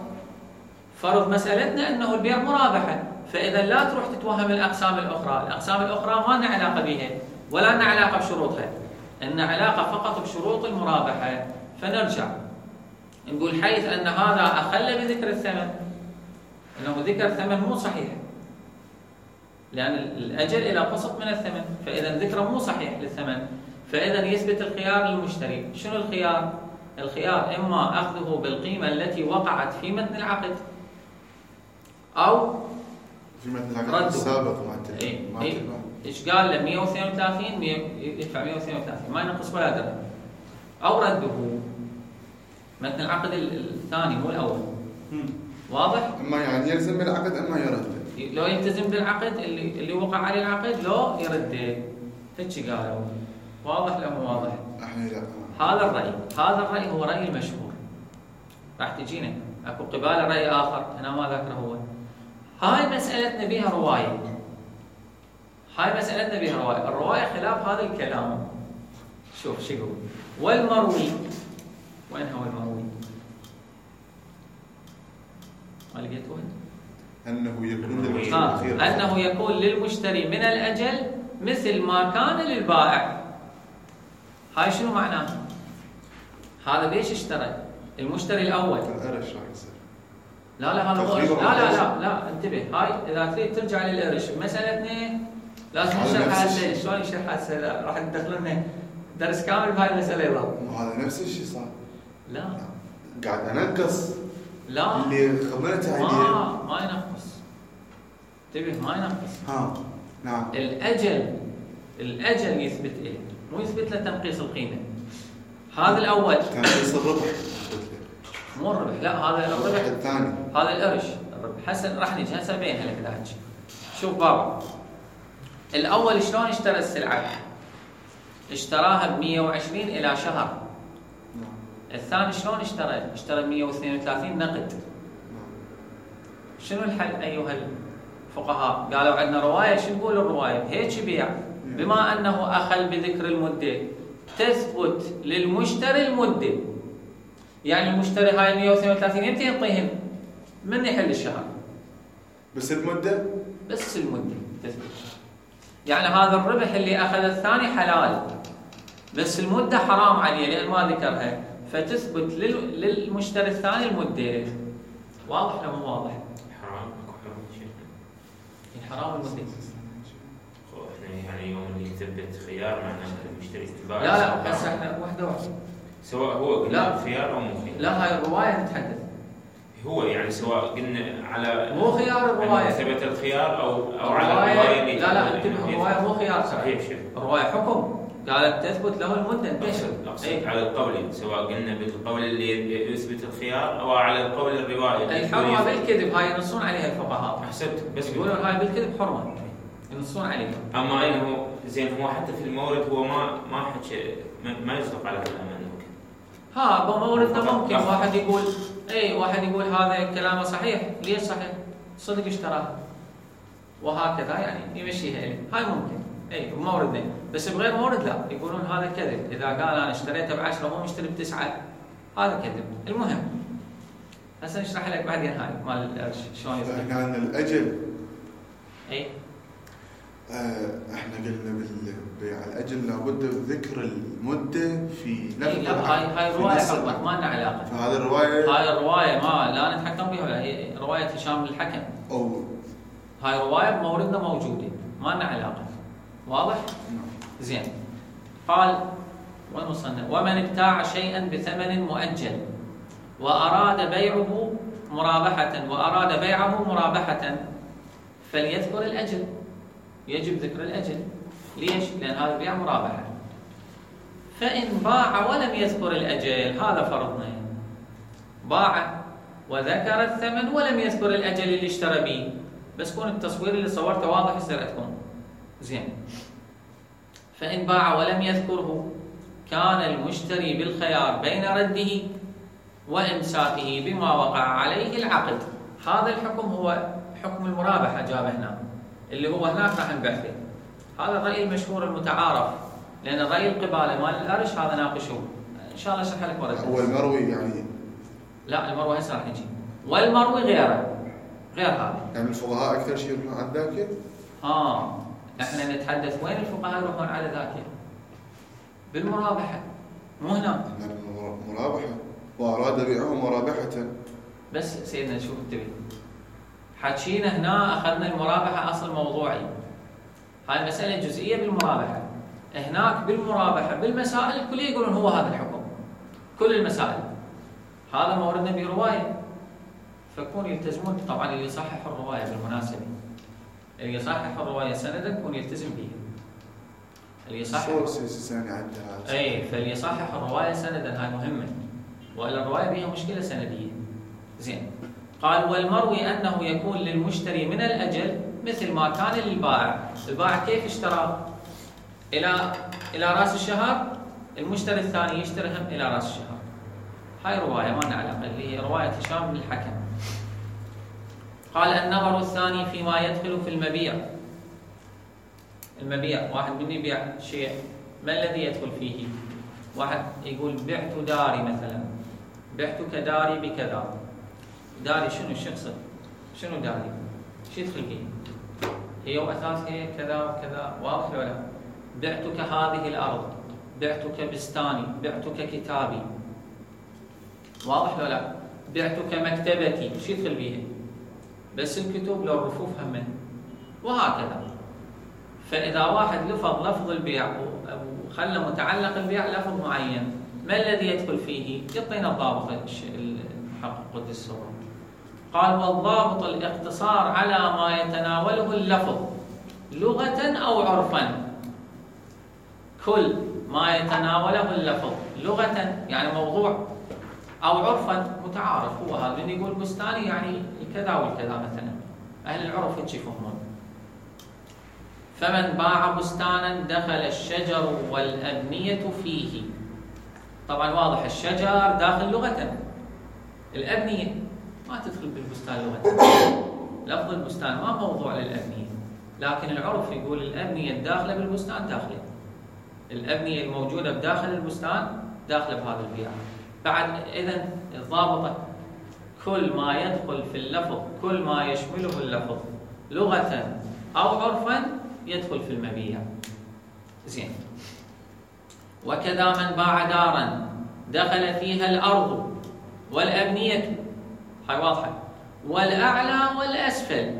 فرض مسألتنا أنه البيع مرابحة، فإذا لا تروح تتوهم الأقسام الأخرى، الأقسام الأخرى ما لنا علاقة بها ولا لنا علاقة بشروطها، لنا علاقة فقط بشروط المرابحة. فنرجع نقول حيث أن هذا أخل بذكر الثمن، أنه ذكر الثمن مو صحيح، لأن الأجل إلى قسط من الثمن، فإذا ذكره مو صحيح للثمن، فإذا يثبت الخيار للمشتري. شنو الخيار؟ الخيار إما أخذه بالقيمة التي وقعت في متن العقد، أو في متن العقد السابق ما تدفع. إيه إيه إيش قال له مئة واثنين وثلاثين يدفع مئة واثنين وثلاثين ما ينقص ولا درهم، أو رده متن العقد الثاني مو الأول. واضح؟ أما يعني يلزم بالعقد أما يرد. لو يلتزم بالعقد اللي اللي وقع عليه العقد لو يرده. هيك قالوا. واضح لا مو واضح؟ هذا الرأي، هذا الرأي هو رأي المشهور. راح تجينا اكو قبال رأي آخر أنا ما ذاكره هو. هاي مسألتنا بها رواية. هاي مسألتنا بها رواية، الرواية خلاف هذا الكلام. شوف شو يقول. والمروي، وين هو المروي؟ ما لقيته؟ أنه يكون للمشتري آه. أنه يكون للمشتري من الأجل مثل ما كان للبائع. هاي شنو معناه؟ هذا ليش اشترى؟ المشتري الأول القرش راح يصير لا لا هذا مو لا لا لا لا انتبه، هاي اذا تريد ترجع للقرش مسالتنا لازم نشرح هسه شلون يشرح هسه راح ندخل لنا درس كامل بهاي المساله يلا. وهذا نفس الشيء صار. لا قاعد انقص لا اللي خبرته عليه ما ما ينقص. انتبه ما ينقص. ها نعم. الاجل الاجل يثبت ايه؟ مو يثبت له تنقيص القيمه. هذا الاول تنقيص الربح. مو الربح، لا هذا الربح الثاني، هذا القرش الربح. هسه راح نجي هسه بينها لك داج. شوف بابا الاول شلون اشترى السلعه؟ اشتراها ب مئة وعشرين الى شهر. نعم. الثاني شلون اشترى؟ اشترى ب مئة واثنين وثلاثين نقد. نعم. شنو الحل ايها الفقهاء؟ قالوا عندنا روايه، شو تقول الروايه؟ هيك بيع بما انه اخل بذكر المده تثبت للمشتري المده. يعني المشتري هاي مئة واثنين وثلاثين يمتى يعطيهم؟ من يحل الشهر؟ بس المده؟ بس المده تثبت. يعني هذا الربح اللي اخذ الثاني حلال، بس المده حرام عليه لان ما ذكرها، فتثبت لل... للمشتري الثاني المده. واضح ولا مو واضح؟ حرام اكو حرام شيء. الحرام المده. احنا يعني يوم اللي يثبت خيار معناه المشتري استباع. لا لا بس احنا وحده واحده. سواء هو قلنا خيار او مو خيار. لا هاي الروايه نتحدث. هو يعني سواء قلنا على مو خيار الروايه. ثبت الخيار او او على الروايه اللي لا لا انتبه، الروايه مو خيار صحيح. الروايه حكم قالت تثبت له المده. اقصد اقصد ايه؟ على القول، سواء قلنا بالقول اللي يثبت الخيار او على القول الروايه. الحرمه بالكذب هاي ينصون عليها الفقهاء. حسبت بس يقولون هاي بالكذب حرمه ينصون عليها. اما انه زين هو حتى في المورد هو ما ما حكى ما يصدق على كلامه. ها بموردنا ممكن واحد يقول اي واحد يقول هذا كلامه صحيح، ليش صحيح؟ صدق اشتراه وهكذا يعني يمشيها إيه؟ هاي ممكن اي بموردنا، بس بغير مورد لا، يقولون هذا كذب. اذا قال انا اشتريته بعشرة وهو مشتري بتسعة هذا كذب. المهم هسه نشرح لك بعدين هاي مال القرش شلون يصير. احنا عندنا الاجل. اي آه احنا قلنا بالبيع الاجل لابد ذكر المده في نفس لا هاي هاي روايه فقط ما لنا علاقه. فهذه الروايه هاي الروايه ما لا نتحكم بها ولا هي روايه هشام الحكم. او هاي روايه بموردنا موجوده ما لنا علاقه. واضح؟ نعم. زين. قال وين وصلنا؟ ومن ابتاع شيئا بثمن مؤجل واراد بيعه مرابحه واراد بيعه مرابحه فليذكر الاجل. يجب ذكر الأجل. ليش؟ لأن هذا البيع مرابحة. فإن باع ولم يذكر الأجل، هذا فرضنا، باع وذكر الثمن ولم يذكر الأجل اللي اشترى به، بس كون التصوير اللي صورته واضح يصير عندكم. زين. فإن باع ولم يذكره كان المشتري بالخيار بين رده وإمساكه بما وقع عليه العقد. هذا الحكم هو حكم المرابحة جاب هنا، اللي هو هناك راح نبحثه. هذا الرأي المشهور المتعارف، لأن الرأي القبالة مال الأرش هذا ناقشوه. إن شاء الله أشرح لك ورد. هو المروي يعني؟ لا المروي هسه راح نجي. والمروي غيره، غير هذا. يعني الفقهاء أكثر شيء يروحون على ذاك؟ آه إحنا نتحدث وين الفقهاء يروحون على ذاك؟ بالمرابحة، مو هنا. مرابحة وأراد بيعه مرابحة. بس سيدنا شوف انتبه. حكينا هنا أخذنا المرابحة أصل موضوعي. هاي مسألة جزئية بالمرابحة. هناك بالمرابحة بالمسائل الكل يقولون هو هذا الحكم. كل المسائل. هذا موردنا برواية. فكون يلتزمون طبعا اللي يصحح الرواية بالمناسبة. اللي يصحح الرواية سندا كون يلتزم بها. اللي يصحح اي فاللي يصحح الرواية سندا هاي مهمة. وإلا الرواية بها مشكلة سندية. زين. قال والمروي أنه يكون للمشتري من الأجل مثل ما كان للبائع. البائع كيف اشترى؟ إلى إلى رأس الشهر، المشتري الثاني يشتري هم إلى رأس الشهر. هاي رواية ما لنا علاقة، اللي هي رواية هشام بن الحكم. قال النظر الثاني فيما يدخل في المبيع. المبيع واحد من يبيع شيء، ما الذي يدخل فيه؟ واحد يقول بعت داري مثلا، بعتك داري بكذا. داري شنو الشخص؟ شنو داري؟ شو يدخل فيه؟ هي وأثاثها كذا وكذا، واضح ولا؟ بعتك هذه الأرض، بعتك بستاني، بعتك كتابي. واضح ولا؟ بعتك مكتبتي، شو يدخل بيها؟ بس الكتب لو الرفوف همن، وهكذا. فإذا واحد لفظ لفظ البيع وخلى متعلق البيع لفظ معين، ما الذي يدخل فيه؟ يعطينا الضابط المحقق قدس السره. قال: والضابط الاقتصار على ما يتناوله اللفظ لغة أو عرفا. كل ما يتناوله اللفظ لغة يعني موضوع، أو عرفا متعارف. هو هذا اللي يقول بستاني يعني كذا والكذا مثلا، أهل العرف هيك يفهمون. فمن باع بستانا دخل الشجر والأبنية فيه. طبعا واضح الشجر داخل لغة، الأبنية ما تدخل بالبستان لغة. لفظ البستان ما موضوع للأبنية، لكن العرف يقول الأبنية الداخلة بالبستان داخلة، الأبنية الموجودة بداخل البستان داخلة بهذا البيع. بعد إذن الضابطة كل ما يدخل في اللفظ، كل ما يشمله اللفظ لغة أو عرفا يدخل في المبيع. زين. وكذا من باع دارا دخل فيها الأرض والأبنية، هاي واضحة، والأعلى والأسفل.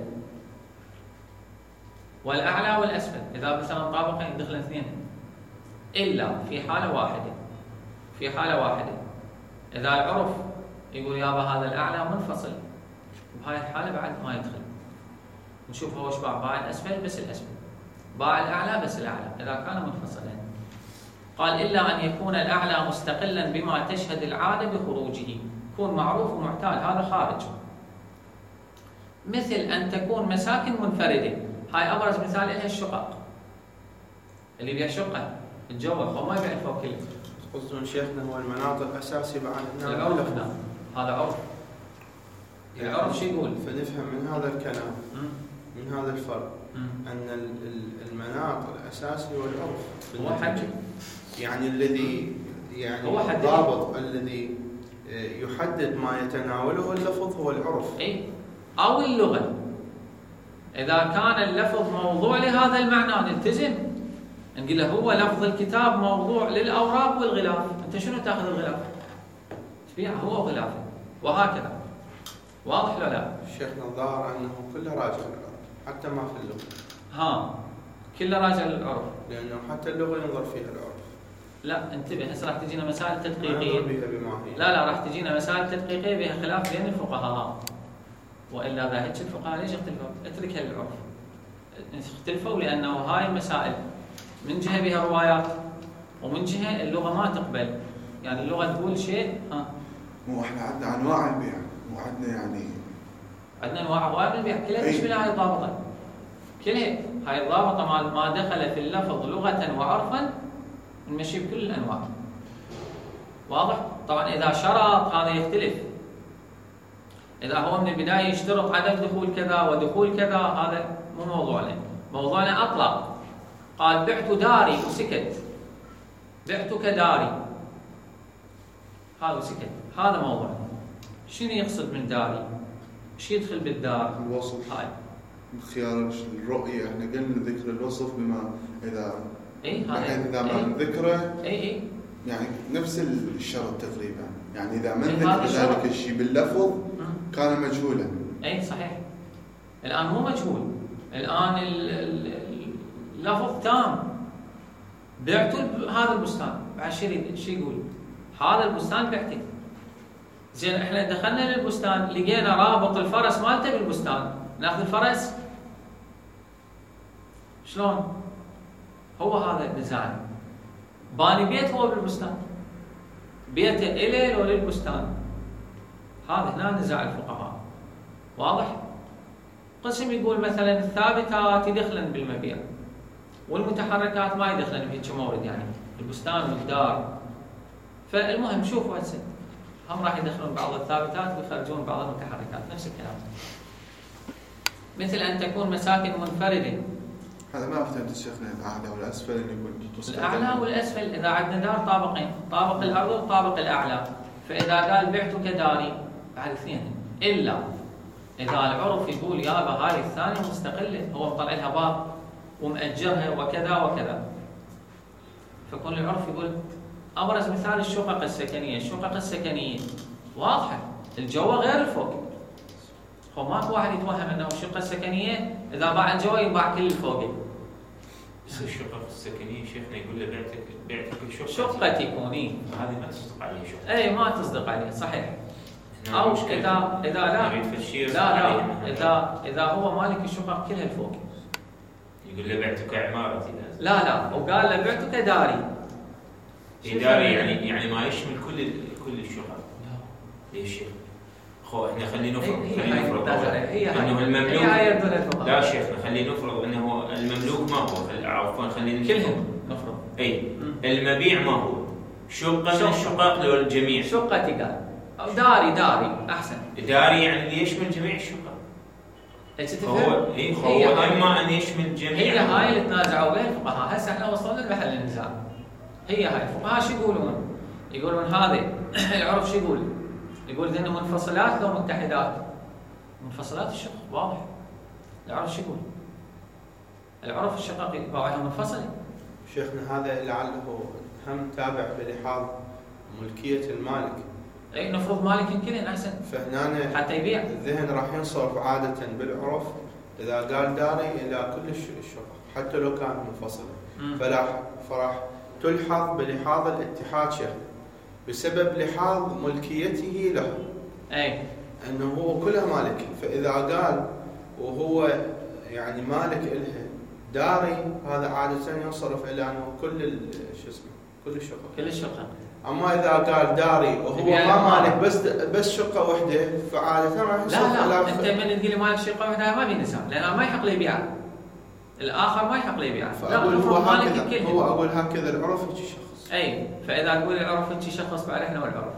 والأعلى والأسفل إذا مثلا طابقين دخل اثنين، إلا في حالة واحدة. في حالة واحدة إذا العرف يقول يابا هذا الأعلى منفصل، بهاي الحالة بعد ما يدخل. نشوف هو ايش باع، باع الأسفل بس الأسفل، باع الأعلى بس الأعلى إذا كان منفصلا. قال: إلا أن يكون الأعلى مستقلا بما تشهد العادة بخروجه، يكون معروف ومعتاد، هذا خارج. مثل أن تكون مساكن منفردة، هاي أبرز مثال لها الشقق. اللي يبيع شقة الجوع هو ما يبيع الفوق كله. قصدون شيخنا هو المناطق الأساسي بعد هنا العرف هنا، هذا عرف. يعني العرف شو يقول؟ فنفهم من هذا الكلام مم. من هذا الفرق مم. أن المناط الأساسي هو العرف. هو حد يعني الذي يعني هو حد الضابط الذي يحدد ما يتناوله اللفظ هو العرف. اي او اللغه. اذا كان اللفظ موضوع لهذا المعنى نلتزم، نقول له هو لفظ الكتاب موضوع للاوراق والغلاف، انت شنو تاخذ الغلاف؟ تبيعه هو غلافه، وهكذا. واضح ولا لا؟ شيخنا الظاهر انه كله راجع للعرف حتى ما في اللغه. ها كله راجع للعرف، لانه حتى اللغه ينظر فيها العرف. لا انتبه، هسه راح تجينا مسائل تدقيقيه. بما لا لا راح تجينا مسائل تدقيقيه بها خلاف بين الفقهاء، والا ذا هيك الفقهاء ليش يختلفوا؟ اتركها للعرف. اختلفوا لانه هاي المسائل من جهه بها روايات، ومن جهه اللغه ما تقبل، يعني اللغه تقول شيء. ها مو احنا عندنا انواع البيع، مو عندنا يعني عندنا انواع هوايه من البيع، كلها تشمل هاي الضابطه. كلها هاي الضابطه ما ما دخل في اللفظ لغه وعرفا نمشي بكل الانواع. واضح؟ طبعا اذا شرط هذا يختلف. اذا هو من البدايه يشترط عدم دخول كذا ودخول كذا، هذا مو موضوعنا. موضوعنا اطلق، قال بعت داري وسكت، بعتك داري، هذا وسكت، هذا موضوعنا. شنو يقصد من داري؟ شو يدخل بالدار؟ الوصف. هاي خيار الرؤيه، احنا قلنا ذكر الوصف بما اذا اي هذا اذا ما ذكره اي اي يعني نفس الشرط تقريبا، يعني اذا ما إيه ذكر ذلك الشيء باللفظ كان مجهولا. اي صحيح. الان مو مجهول، الان اللفظ تام. بعت هذا البستان، بعد شو يقول؟ هذا البستان بعته. زين احنا دخلنا للبستان لقينا رابط الفرس مالته بالبستان، ناخذ الفرس؟ شلون؟ هو هذا النزاع. باني بيت هو بالبستان، بيته إليه لو للبستان، هذا هنا نزاع الفقهاء. واضح؟ قسم يقول مثلا الثابتات يدخلن بالمبيع والمتحركات ما يدخلن بهيك مورد، يعني البستان والدار. فالمهم شوفوا هسه هم راح يدخلون بعض الثابتات ويخرجون بعض المتحركات، نفس الكلام. مثل أن تكون مساكن منفردة. هذا ما فهمت شيخنا، الأعلى والأسفل اللي يكون الأعلى والأسفل. إذا عندنا دار طابقين، طابق الأرض والطابق الأعلى، فإذا قال بعتك داري بعد اثنين، إلا إذا العرف يقول يابا هاي الثانية مستقلة، هو مطلع لها باب ومأجرها وكذا وكذا، فكون العرف يقول. أبرز مثال الشقق السكنية، الشقق السكنية واضحة، الجوا غير الفوق. هو ماكو واحد يتوهم انه الشقه السكنيه اذا باع الجوا يباع كل الفوقي. بس الشقه السكنيه شيخنا يقول له بعتك بعتك الشقه شقتي كوني هذه ما تصدق عليه شقه. اي ما تصدق عليه صحيح. او اذا اذا لا لا لا اذا اذا هو مالك الشقق كلها الفوق يقول له بعتك عمارتي. لا لا وقال له بعتك داري. داري يعني يعني ما يشمل كل كل الشقق. لا ليش؟ خو احنا خلينا نفرض هي خلينا نفرض هي انه المملوك هي لا شيخنا خلينا نفرض انه المملوك ما هو عفوا خلينا كلهم نفرض اي المبيع ما هو شقه من الشقق لو الجميع شقتي قال او داري داري احسن داري يعني اللي يشمل جميع الشقق. هو اي هو اما ان يشمل جميع. هي هاي اللي تنازعوا بها الفقهاء. هسه احنا وصلنا لمحل النزاع. هي هاي الفقهاء شو يقولون؟ يقولون هذا العرف شو يقول؟ يقول انه منفصلات لو متحدات. منفصلات الشقق واضح. العرف شو يقول؟ العرف الشقق باعها منفصله. شيخنا هذا لعله هم تابع بلحاظ ملكيه المالك. اي نفرض مالك يمكن احسن. فهنا حتى يبيع. الذهن راح ينصرف عاده بالعرف اذا قال داري الى كل الشقق حتى لو كانت منفصله. فراح فراح تلحظ بلحاظ الاتحاد شيخ بسبب لحاظ ملكيته له. اي انه هو كلها مالك. فاذا قال وهو يعني مالك إلها داري هذا عاده ينصرف الى انه كل شو اسمه كل الشقق. كل الشقق. اما اذا قال داري وهو ما مالك بس بس شقه واحده فعاده راح يصير لا لا انت من تقول لي مالك شقه واحده ما في نزاع لانه ما يحق له يبيعها. الاخر ما يحق له يبيعها. فاقول هو هكذا هو اقول هكذا العرف يجي شخص. اي فاذا تقول العرف يجي شخص بعد احنا والعرف.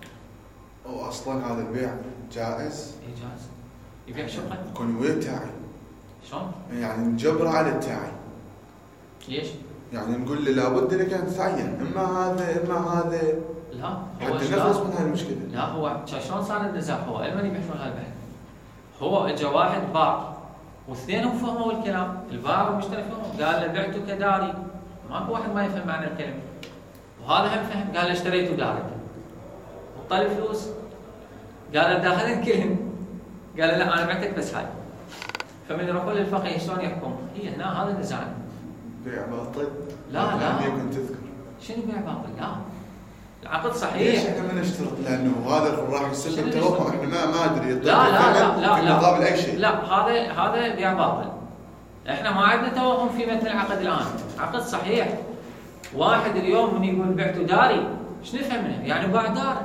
هو اصلا هذا البيع جائز؟ اي جائز. يبيع شقه يكون ويا التاعي. شلون؟ يعني نجبره على التاعي. ليش؟ يعني نقول له لابد انك انت تعين اما هذا اما هذا. لا هو حتى نخلص من هاي المشكله. لا هو شلون صار النزاع؟ هو المن يبحثون هالبحث. هو اجى واحد باع واثنينهم فهموا الكلام، البائع والمشتري فهموا، قال له بعتك داري، ماكو واحد ما يفهم معنى الكلمه. وهذا هم فهم، قال له اشتريت دارك. وطال الفلوس. قال له داخلين كلهم. قال له لا انا بعتك بس هاي. فمن يروحون للفقيه شلون يحكم؟ هي هنا هذا النزاع. بيع باطل؟ لا لا يمكن تذكر. شنو بيع باطل؟ لا. العقد صحيح. ليش احنا ما نشترط؟ لانه هذا راح يسبب توهم، احنا ما ما ادري لا لا لا لا في مقابل اي شيء. لا هذا هذا بيع باطل. احنا ما عندنا توهم في مثل العقد الان، عقد صحيح. واحد اليوم من يقول بعت داري، ايش نفهم منه؟ يعني باع دار.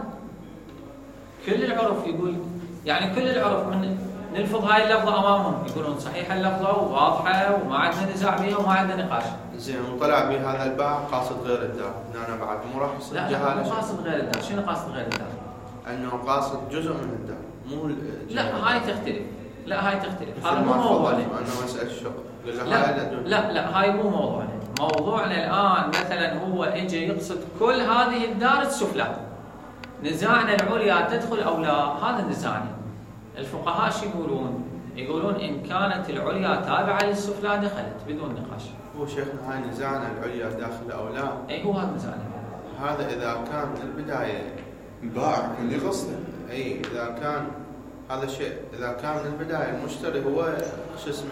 كل العرف يقول يعني كل العرف من نلفظ هاي اللفظه امامهم يقولون صحيحه اللفظه وواضحه وما عندنا نزاع بها وما عندنا نقاش. زين وطلع بهذا الباع قاصد غير الدار، هنا بعد مو راح يصير جهاله. لا لا مو قاصد غير الدار، شنو قاصد غير الدار؟ انه قاصد جزء من الدار مو لا هاي تختلف. لا هاي تختلف، هذا مو موضوعنا. انه مساله الشغل. لا لا لا هاي مو موضوعنا، موضوعنا الان مثلا هو اجى يقصد كل هذه الدار السفلى. نزاعنا العليا تدخل او لا، هذا نزاعنا. الفقهاء شو يقولون؟ يقولون ان كانت العليا تابعه للسفلى دخلت بدون نقاش. هو شيخنا هاي نزاعنا العليا داخل او لا؟ اي هو هذا نزاعنا. هذا اذا كان من البدايه البائع يكون يقصده. اي اذا كان هذا الشيء، اذا كان من البدايه المشتري هو شو اسمه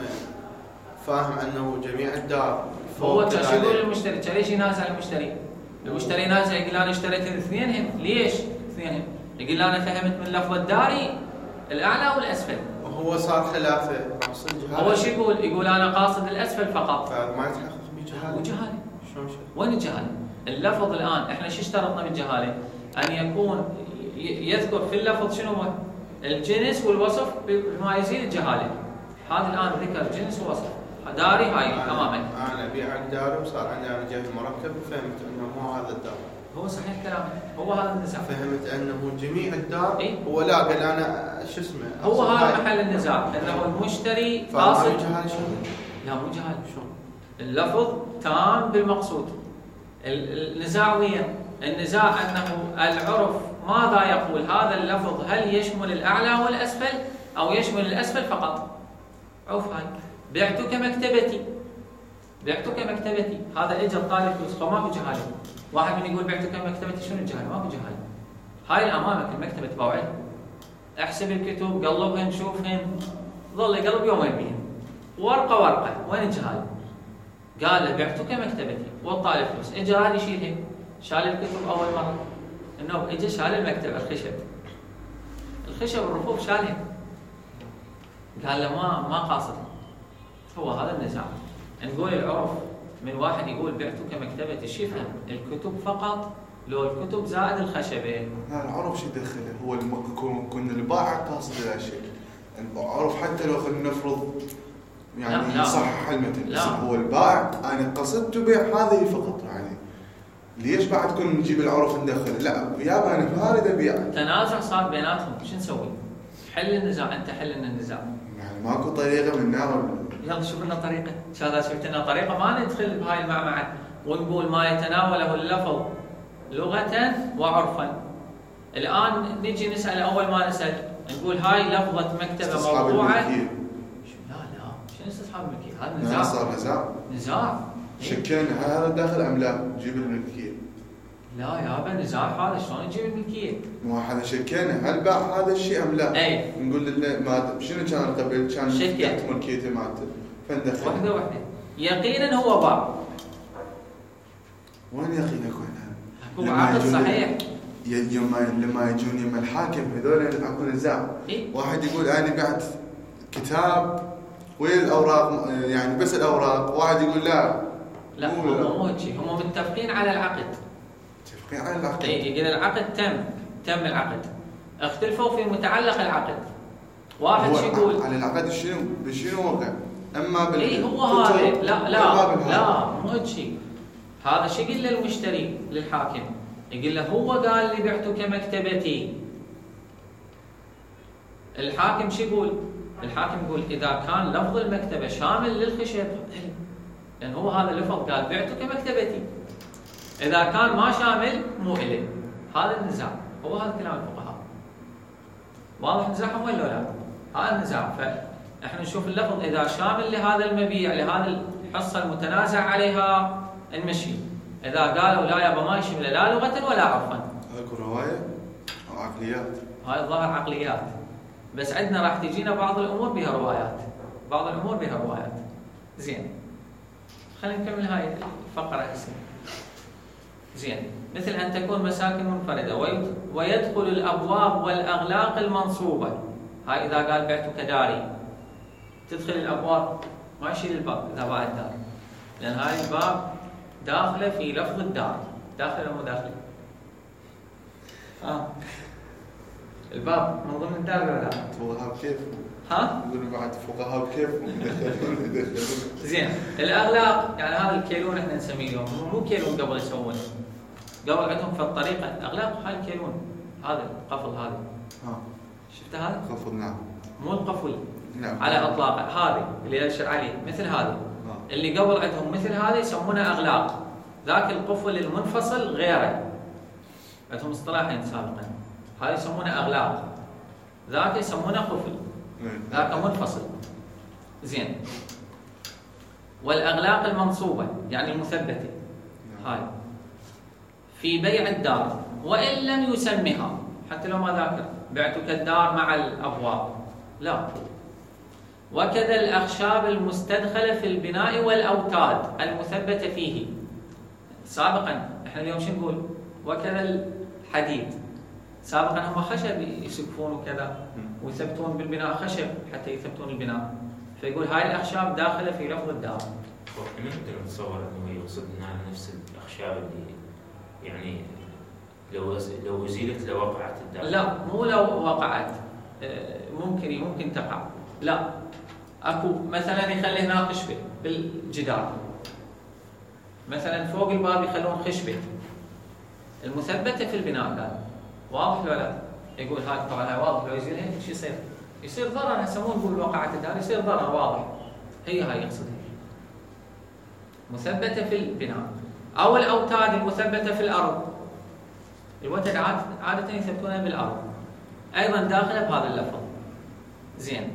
فاهم انه جميع الدار هو شو يقول المشتري؟ ليش ينازع المشتري؟ المشتري نازع يقول انا اشتريت الاثنين. ليش؟ اثنين. يقول انا فهمت من لفظ الداري الاعلى والاسفل. وهو صار خلافه هو شو يقول؟ يقول انا قاصد الاسفل فقط. فما يتحقق بجهاله. وجهاله. شلون شو؟ وين الجهاله؟ اللفظ الان احنا شو اشترطنا بالجهاله؟ ان يكون يذكر في اللفظ شنو هو؟ الجنس والوصف بما يزيد الجهاله. هذا الان ذكر جنس ووصف. داري هاي امامك. انا ابيع الدار وصار عندي انا جاي مركب وفهمت انه مو هذا الدار. هو صحيح كلامك، هو هذا النزاع. فهمت انه جميع الدار. إيه؟ هو لا قال انا شو اسمه هو هذا محل النزاع، انه المشتري قاصد. جهاله شنو؟ لا مو جهاله. شلون؟ اللفظ تام بالمقصود. النزاع ويا النزاع انه العرف ماذا يقول؟ هذا اللفظ هل يشمل الاعلى والاسفل او يشمل الاسفل فقط؟ عوف هاي بعتك مكتبتي. بعتك مكتبتي، هذا اجى طالب فلوس فماكو جهاله. واحد من يقول بعتك مكتبتي، شنو الجهاله؟ ماكو جهاله. هاي اللي امامك المكتبه تباوعها. احسب الكتب، قلبهن، شوفهن، ظل يقلب يومين بيهن، ورقه ورقه، وين اجى هاي؟ قال له بعته كمكتبتي والطالب فلوس، اجى هذا يشيلهن، شال الكتب اول مره، انه اجى شال المكتبه الخشب، الخشب الرفوف شالهن، قال له ما ما قاصد. هو هذا النزاع. نقول العرف من واحد يقول بعته كمكتبتي، شو يفهم؟ الكتب فقط لو الكتب زائد الخشبه؟ لا العرف شو يدخله؟ هو الم... كن البائع قاصد الى شيء، العرف حتى لو خلينا نفرض يعني يصحح المتن، بس هو البائع انا قصدت بيع هذه فقط، يعني ليش بعد كل نجيب العرف ندخله؟ لا يابا انا فارد ابيع. تنازع صار بيناتهم، شو نسوي؟ حل النزاع، انت حل لنا النزاع. يعني ماكو طريقه من نار. يلا شوف لنا طريقه، ان شاء الله شفت لنا طريقه ما ندخل بهاي المعمعه ونقول ما يتناوله اللفظ لغه وعرفا. الان نجي نسال، اول ما نسال نقول هاي لفظه مكتبه موضوعه. لا لا شنو استصحاب الملكيه؟ هذا نزاع. صار نزاع. نزاع. شكينا هذا داخل ام لا؟ جيب الملكيه. لا يابا نزاع هذا، شلون نجيب الملكيه؟ مو احنا شكينا هل باع هذا الشيء ام لا؟ اي نقول له ما شنو كان قبل؟ كان تحت ملكيته مالته فندخل. وحده وحده. يقينا هو باع. وين يقينك وين؟ هو عقد صحيح. يوم لما يجون يم الحاكم هذول اكو نزاع. إيه؟ واحد يقول انا بعت كتاب وين الاوراق، يعني بس الاوراق، واحد يقول لا لا مو مو هيك، هم متفقين على العقد. متفقين على العقد. اي يقول العقد تم، تم العقد. اختلفوا في متعلق العقد. واحد شو يقول؟ على العقد شنو بشنو وقع؟ اما بال اي هو هذا. لا لا لا مو هيك شيء. هذا شو يقول للمشتري للحاكم؟ يقول له هو قال لي بعته كمكتبتي. الحاكم شو يقول؟ الحاكم يقول اذا كان لفظ المكتبه شامل للخشب، لان هو هذا اللفظ قال بعته كمكتبتي. اذا كان ما شامل مو إلي. هذا النزاع، هو هذا كلام الفقهاء. واضح نزاعهم ولا لا؟ هذا النزاع. فاحنا نشوف اللفظ اذا شامل لهذا المبيع، لهذا الحصه المتنازع عليها نمشي. إذا قالوا لا يابا ما يشمل لا لغة ولا عرفا. اكو رواية أو عقليات؟ هاي الظاهر عقليات. بس عندنا راح تجينا بعض الأمور بها روايات. بعض الأمور بها روايات. زين. خلينا نكمل هاي الفقرة هسه. زين. مثل أن تكون مساكن منفردة ويدخل الأبواب والأغلاق المنصوبة. هاي إذا قال بعتك داري. تدخل الأبواب ما يشيل الباب إذا باع الدار. لأن هاي الباب داخله في لفظ الدار. داخل ولا مو داخل؟ ها الباب من ضمن الدار ولا لا؟ فقهاء كيف؟ ها؟ يقولوا بعد فقهاء كيف يدخلون يدخلون. زين، الاغلاق يعني هذا الكيلون احنا نسميه اليوم، مو كيلون قبل يسوونه. قبل عندهم في الطريقه الاغلاق هاي الكيلون، هذا القفل هذا. ها شفت هذا؟ قفل نعم. مو القفل. نعم. على اطلاقه، هذه اللي اشر عليه مثل هذه. اللي قبل عندهم مثل هذه يسمونها اغلاق. ذاك القفل المنفصل غيره. عندهم اصطلاحين سابقا. هذا يسمونه اغلاق. ذاك يسمونه قفل. ذاك منفصل. زين. والاغلاق المنصوبه يعني المثبته. هاي. في بيع الدار وان لم يسمها، حتى لو ما ذاكر بعتك الدار مع الابواب. لا. وكذا الأخشاب المستدخلة في البناء والأوتاد المثبتة فيه. سابقا احنا اليوم شو نقول؟ وكذا الحديد. سابقا هم خشب يسقفون وكذا ويثبتون بالبناء، خشب حتى يثبتون البناء. فيقول هاي الأخشاب داخلة في لفظ الدار. احنا نقدر نتصور انه يقصدنا على نفس الأخشاب اللي يعني لو لو أزيلت لوقعت الدار. لا مو لو وقعت، ممكن ممكن تقع. لا. اكو مثلا يخلي هنا خشبه بالجدار، مثلا فوق الباب يخلون خشبه المثبته في البناء. قال واضح ولا لا؟ يقول هاي طبعا هاي واضح، لو يصير هيك شو يصير؟ يصير ضرر. هسه مو نقول وقعت الدار، يصير ضرر واضح. هي هاي يقصدها مثبته في البناء. او الاوتاد المثبته في الارض. الوتد عاده يثبتونها بالارض، ايضا داخله بهذا اللفظ. زين.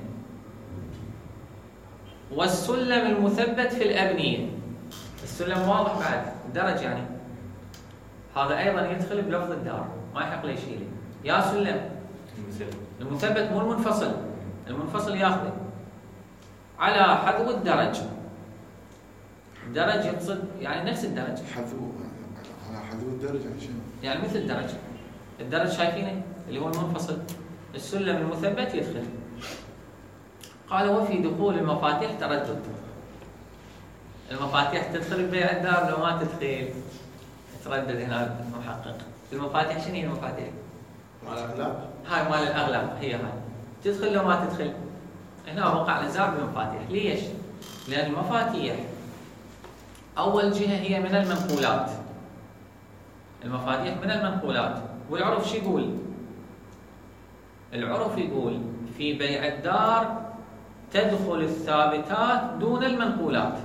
والسلم المثبت في الأبنية. السلم واضح بعد درج يعني. هذا أيضا يدخل بلفظ الدار، ما يحق له يشيله. يا سلم المثبت مو المنفصل، المنفصل ياخذه على حذو الدرج. الدرج يقصد يعني نفس الدرج، حذو على حذو الدرج يعني شنو؟ يعني مثل الدرج. الدرج شايفينه اللي هو المنفصل، السلم المثبت يدخل. قال وفي دخول المفاتيح تردد. المفاتيح تدخل ببيع الدار لو ما تدخل؟ تردد هنا المحقق. المفاتيح شنو هي المفاتيح؟ مال الاغلاق. هاي مال الاغلاق هي هاي. تدخل لو ما تدخل؟ هنا وقع نزاع بالمفاتيح. ليش؟ لان المفاتيح اول جهه هي من المنقولات. المفاتيح من المنقولات، والعرف شو يقول؟ العرف يقول في بيع الدار تدخل الثابتات دون المنقولات.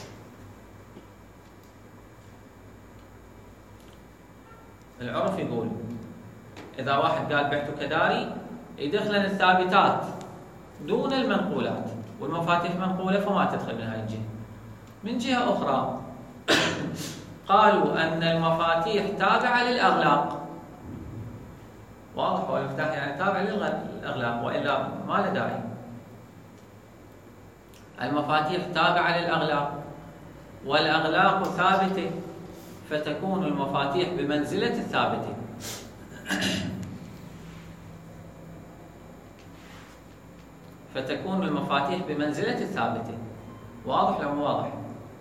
العرف يقول إذا واحد قال بعته كداري يدخلن الثابتات دون المنقولات، والمفاتيح منقولة فما تدخل من هاي الجهة. من جهة أخرى قالوا أن المفاتيح تابعة للأغلاق. واضح؟ هو المفتاح يعني تابع للأغلاق وإلا ما له داعي. المفاتيح تابعة للأغلاق والأغلاق ثابتة، فتكون المفاتيح بمنزلة الثابتة. فتكون المفاتيح بمنزلة الثابتة. واضح لو مو واضح؟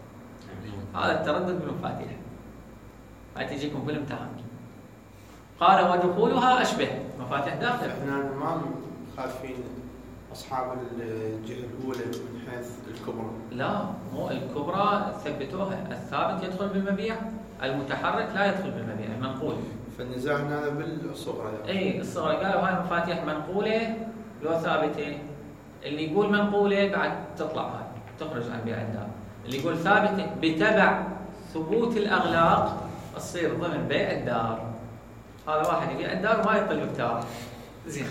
هذا التردد بالمفاتيح هاي تجيكم في الامتحان. قال ودخولها أشبه مفاتيح داخل. احنا ما خالفين اصحاب الجهه الاولى من حيث الكبرى. لا مو الكبرى ثبتوها، الثابت يدخل بالمبيع، المتحرك لا يدخل بالمبيع المنقول. فالنزاع هذا بالصغرى. اي الصغرى قالوا هاي المفاتيح منقوله لو ثابته. اللي يقول منقوله بعد تطلع هاي تخرج عن بيع الدار. اللي يقول ثابته بتبع ثبوت الاغلاق تصير ضمن بيع الدار. هذا واحد يبيع الدار وما يدخل بالدار. زين.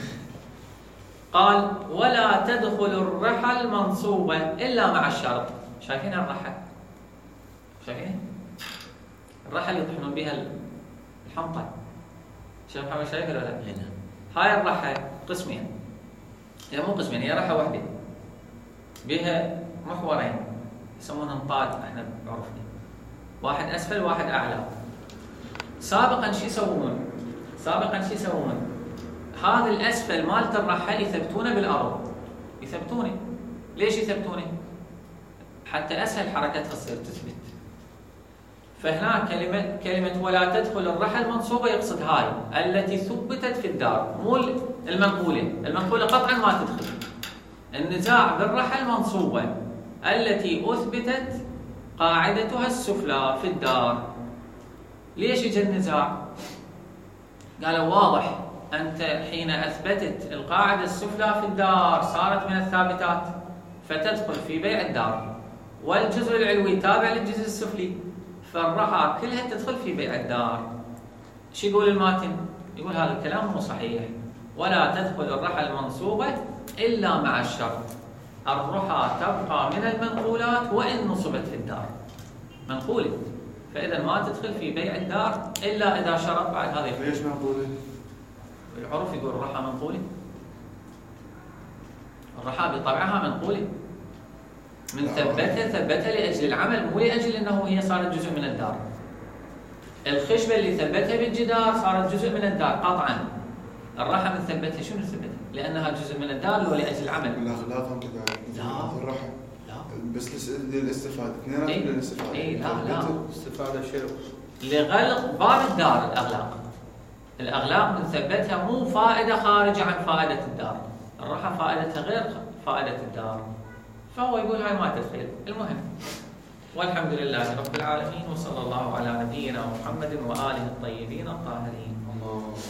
قال ولا تدخل الرحل منصوبا الا مع الشرط. شايفين الرحل؟ شايفين؟ الرحل يطحنون بها الحنطه. شايف محمد شايف ولا لا؟ هاي الرحل قسمين. هي مو قسمين، هي رحله واحده. بها محورين يسمونها انطاد احنا بعرفنا. واحد اسفل واحد اعلى. سابقا شو يسوون؟ سابقا شو يسوون؟ هذا الاسفل مالت الرحل يثبتونه بالارض. يثبتونه. ليش يثبتونه؟ حتى اسهل حركتها تصير تثبت. فهنا كلمه كلمه ولا تدخل الرحل منصوبه يقصد هاي التي ثبتت في الدار، مو المنقوله، المنقوله قطعا ما تدخل. النزاع بالرحل منصوبه التي اثبتت قاعدتها السفلى في الدار. ليش اجى النزاع؟ قالوا واضح أنت حين أثبتت القاعدة السفلى في الدار صارت من الثابتات، فتدخل في بيع الدار، والجزء العلوي تابع للجزء السفلي، فالرحى كلها تدخل في بيع الدار. شو يقول الماتن؟ يقول هذا الكلام مو صحيح. ولا تدخل الرحى المنصوبة إلا مع الشرط الرحى تبقى من المنقولات وإن نصبت في الدار. منقولة، فإذا ما تدخل في بيع الدار إلا إذا شرط بعد هذه. ليش منقولة؟ العرف يقول الرحى منقولة. الرحى بطبعها منقولة. من ثبتها ثبتها لأجل العمل، مو لأجل أنه هي صارت جزء من الدار. الخشبة اللي ثبتها بالجدار صارت جزء من الدار قطعا. الرحى من ثبتها شنو ثبتها؟ لأنها جزء من الدار لو لأجل العمل. الأغلاق هم كذا. لا. الرحى. لا. بس للاستفادة. اثنين إيه؟ للاستفادة. إيه لا لا. استفادة شيء. لغلق باب الدار الأغلاق. الأغلاق من ثبتها مو فائدة خارجة عن فائدة الدار. الرحى فائدتها غير فائدة الدار. فهو يقول هاي ما تدخل. المهم. والحمد لله رب العالمين، وصلى الله على نبينا محمد وآله الطيبين الطاهرين. الله.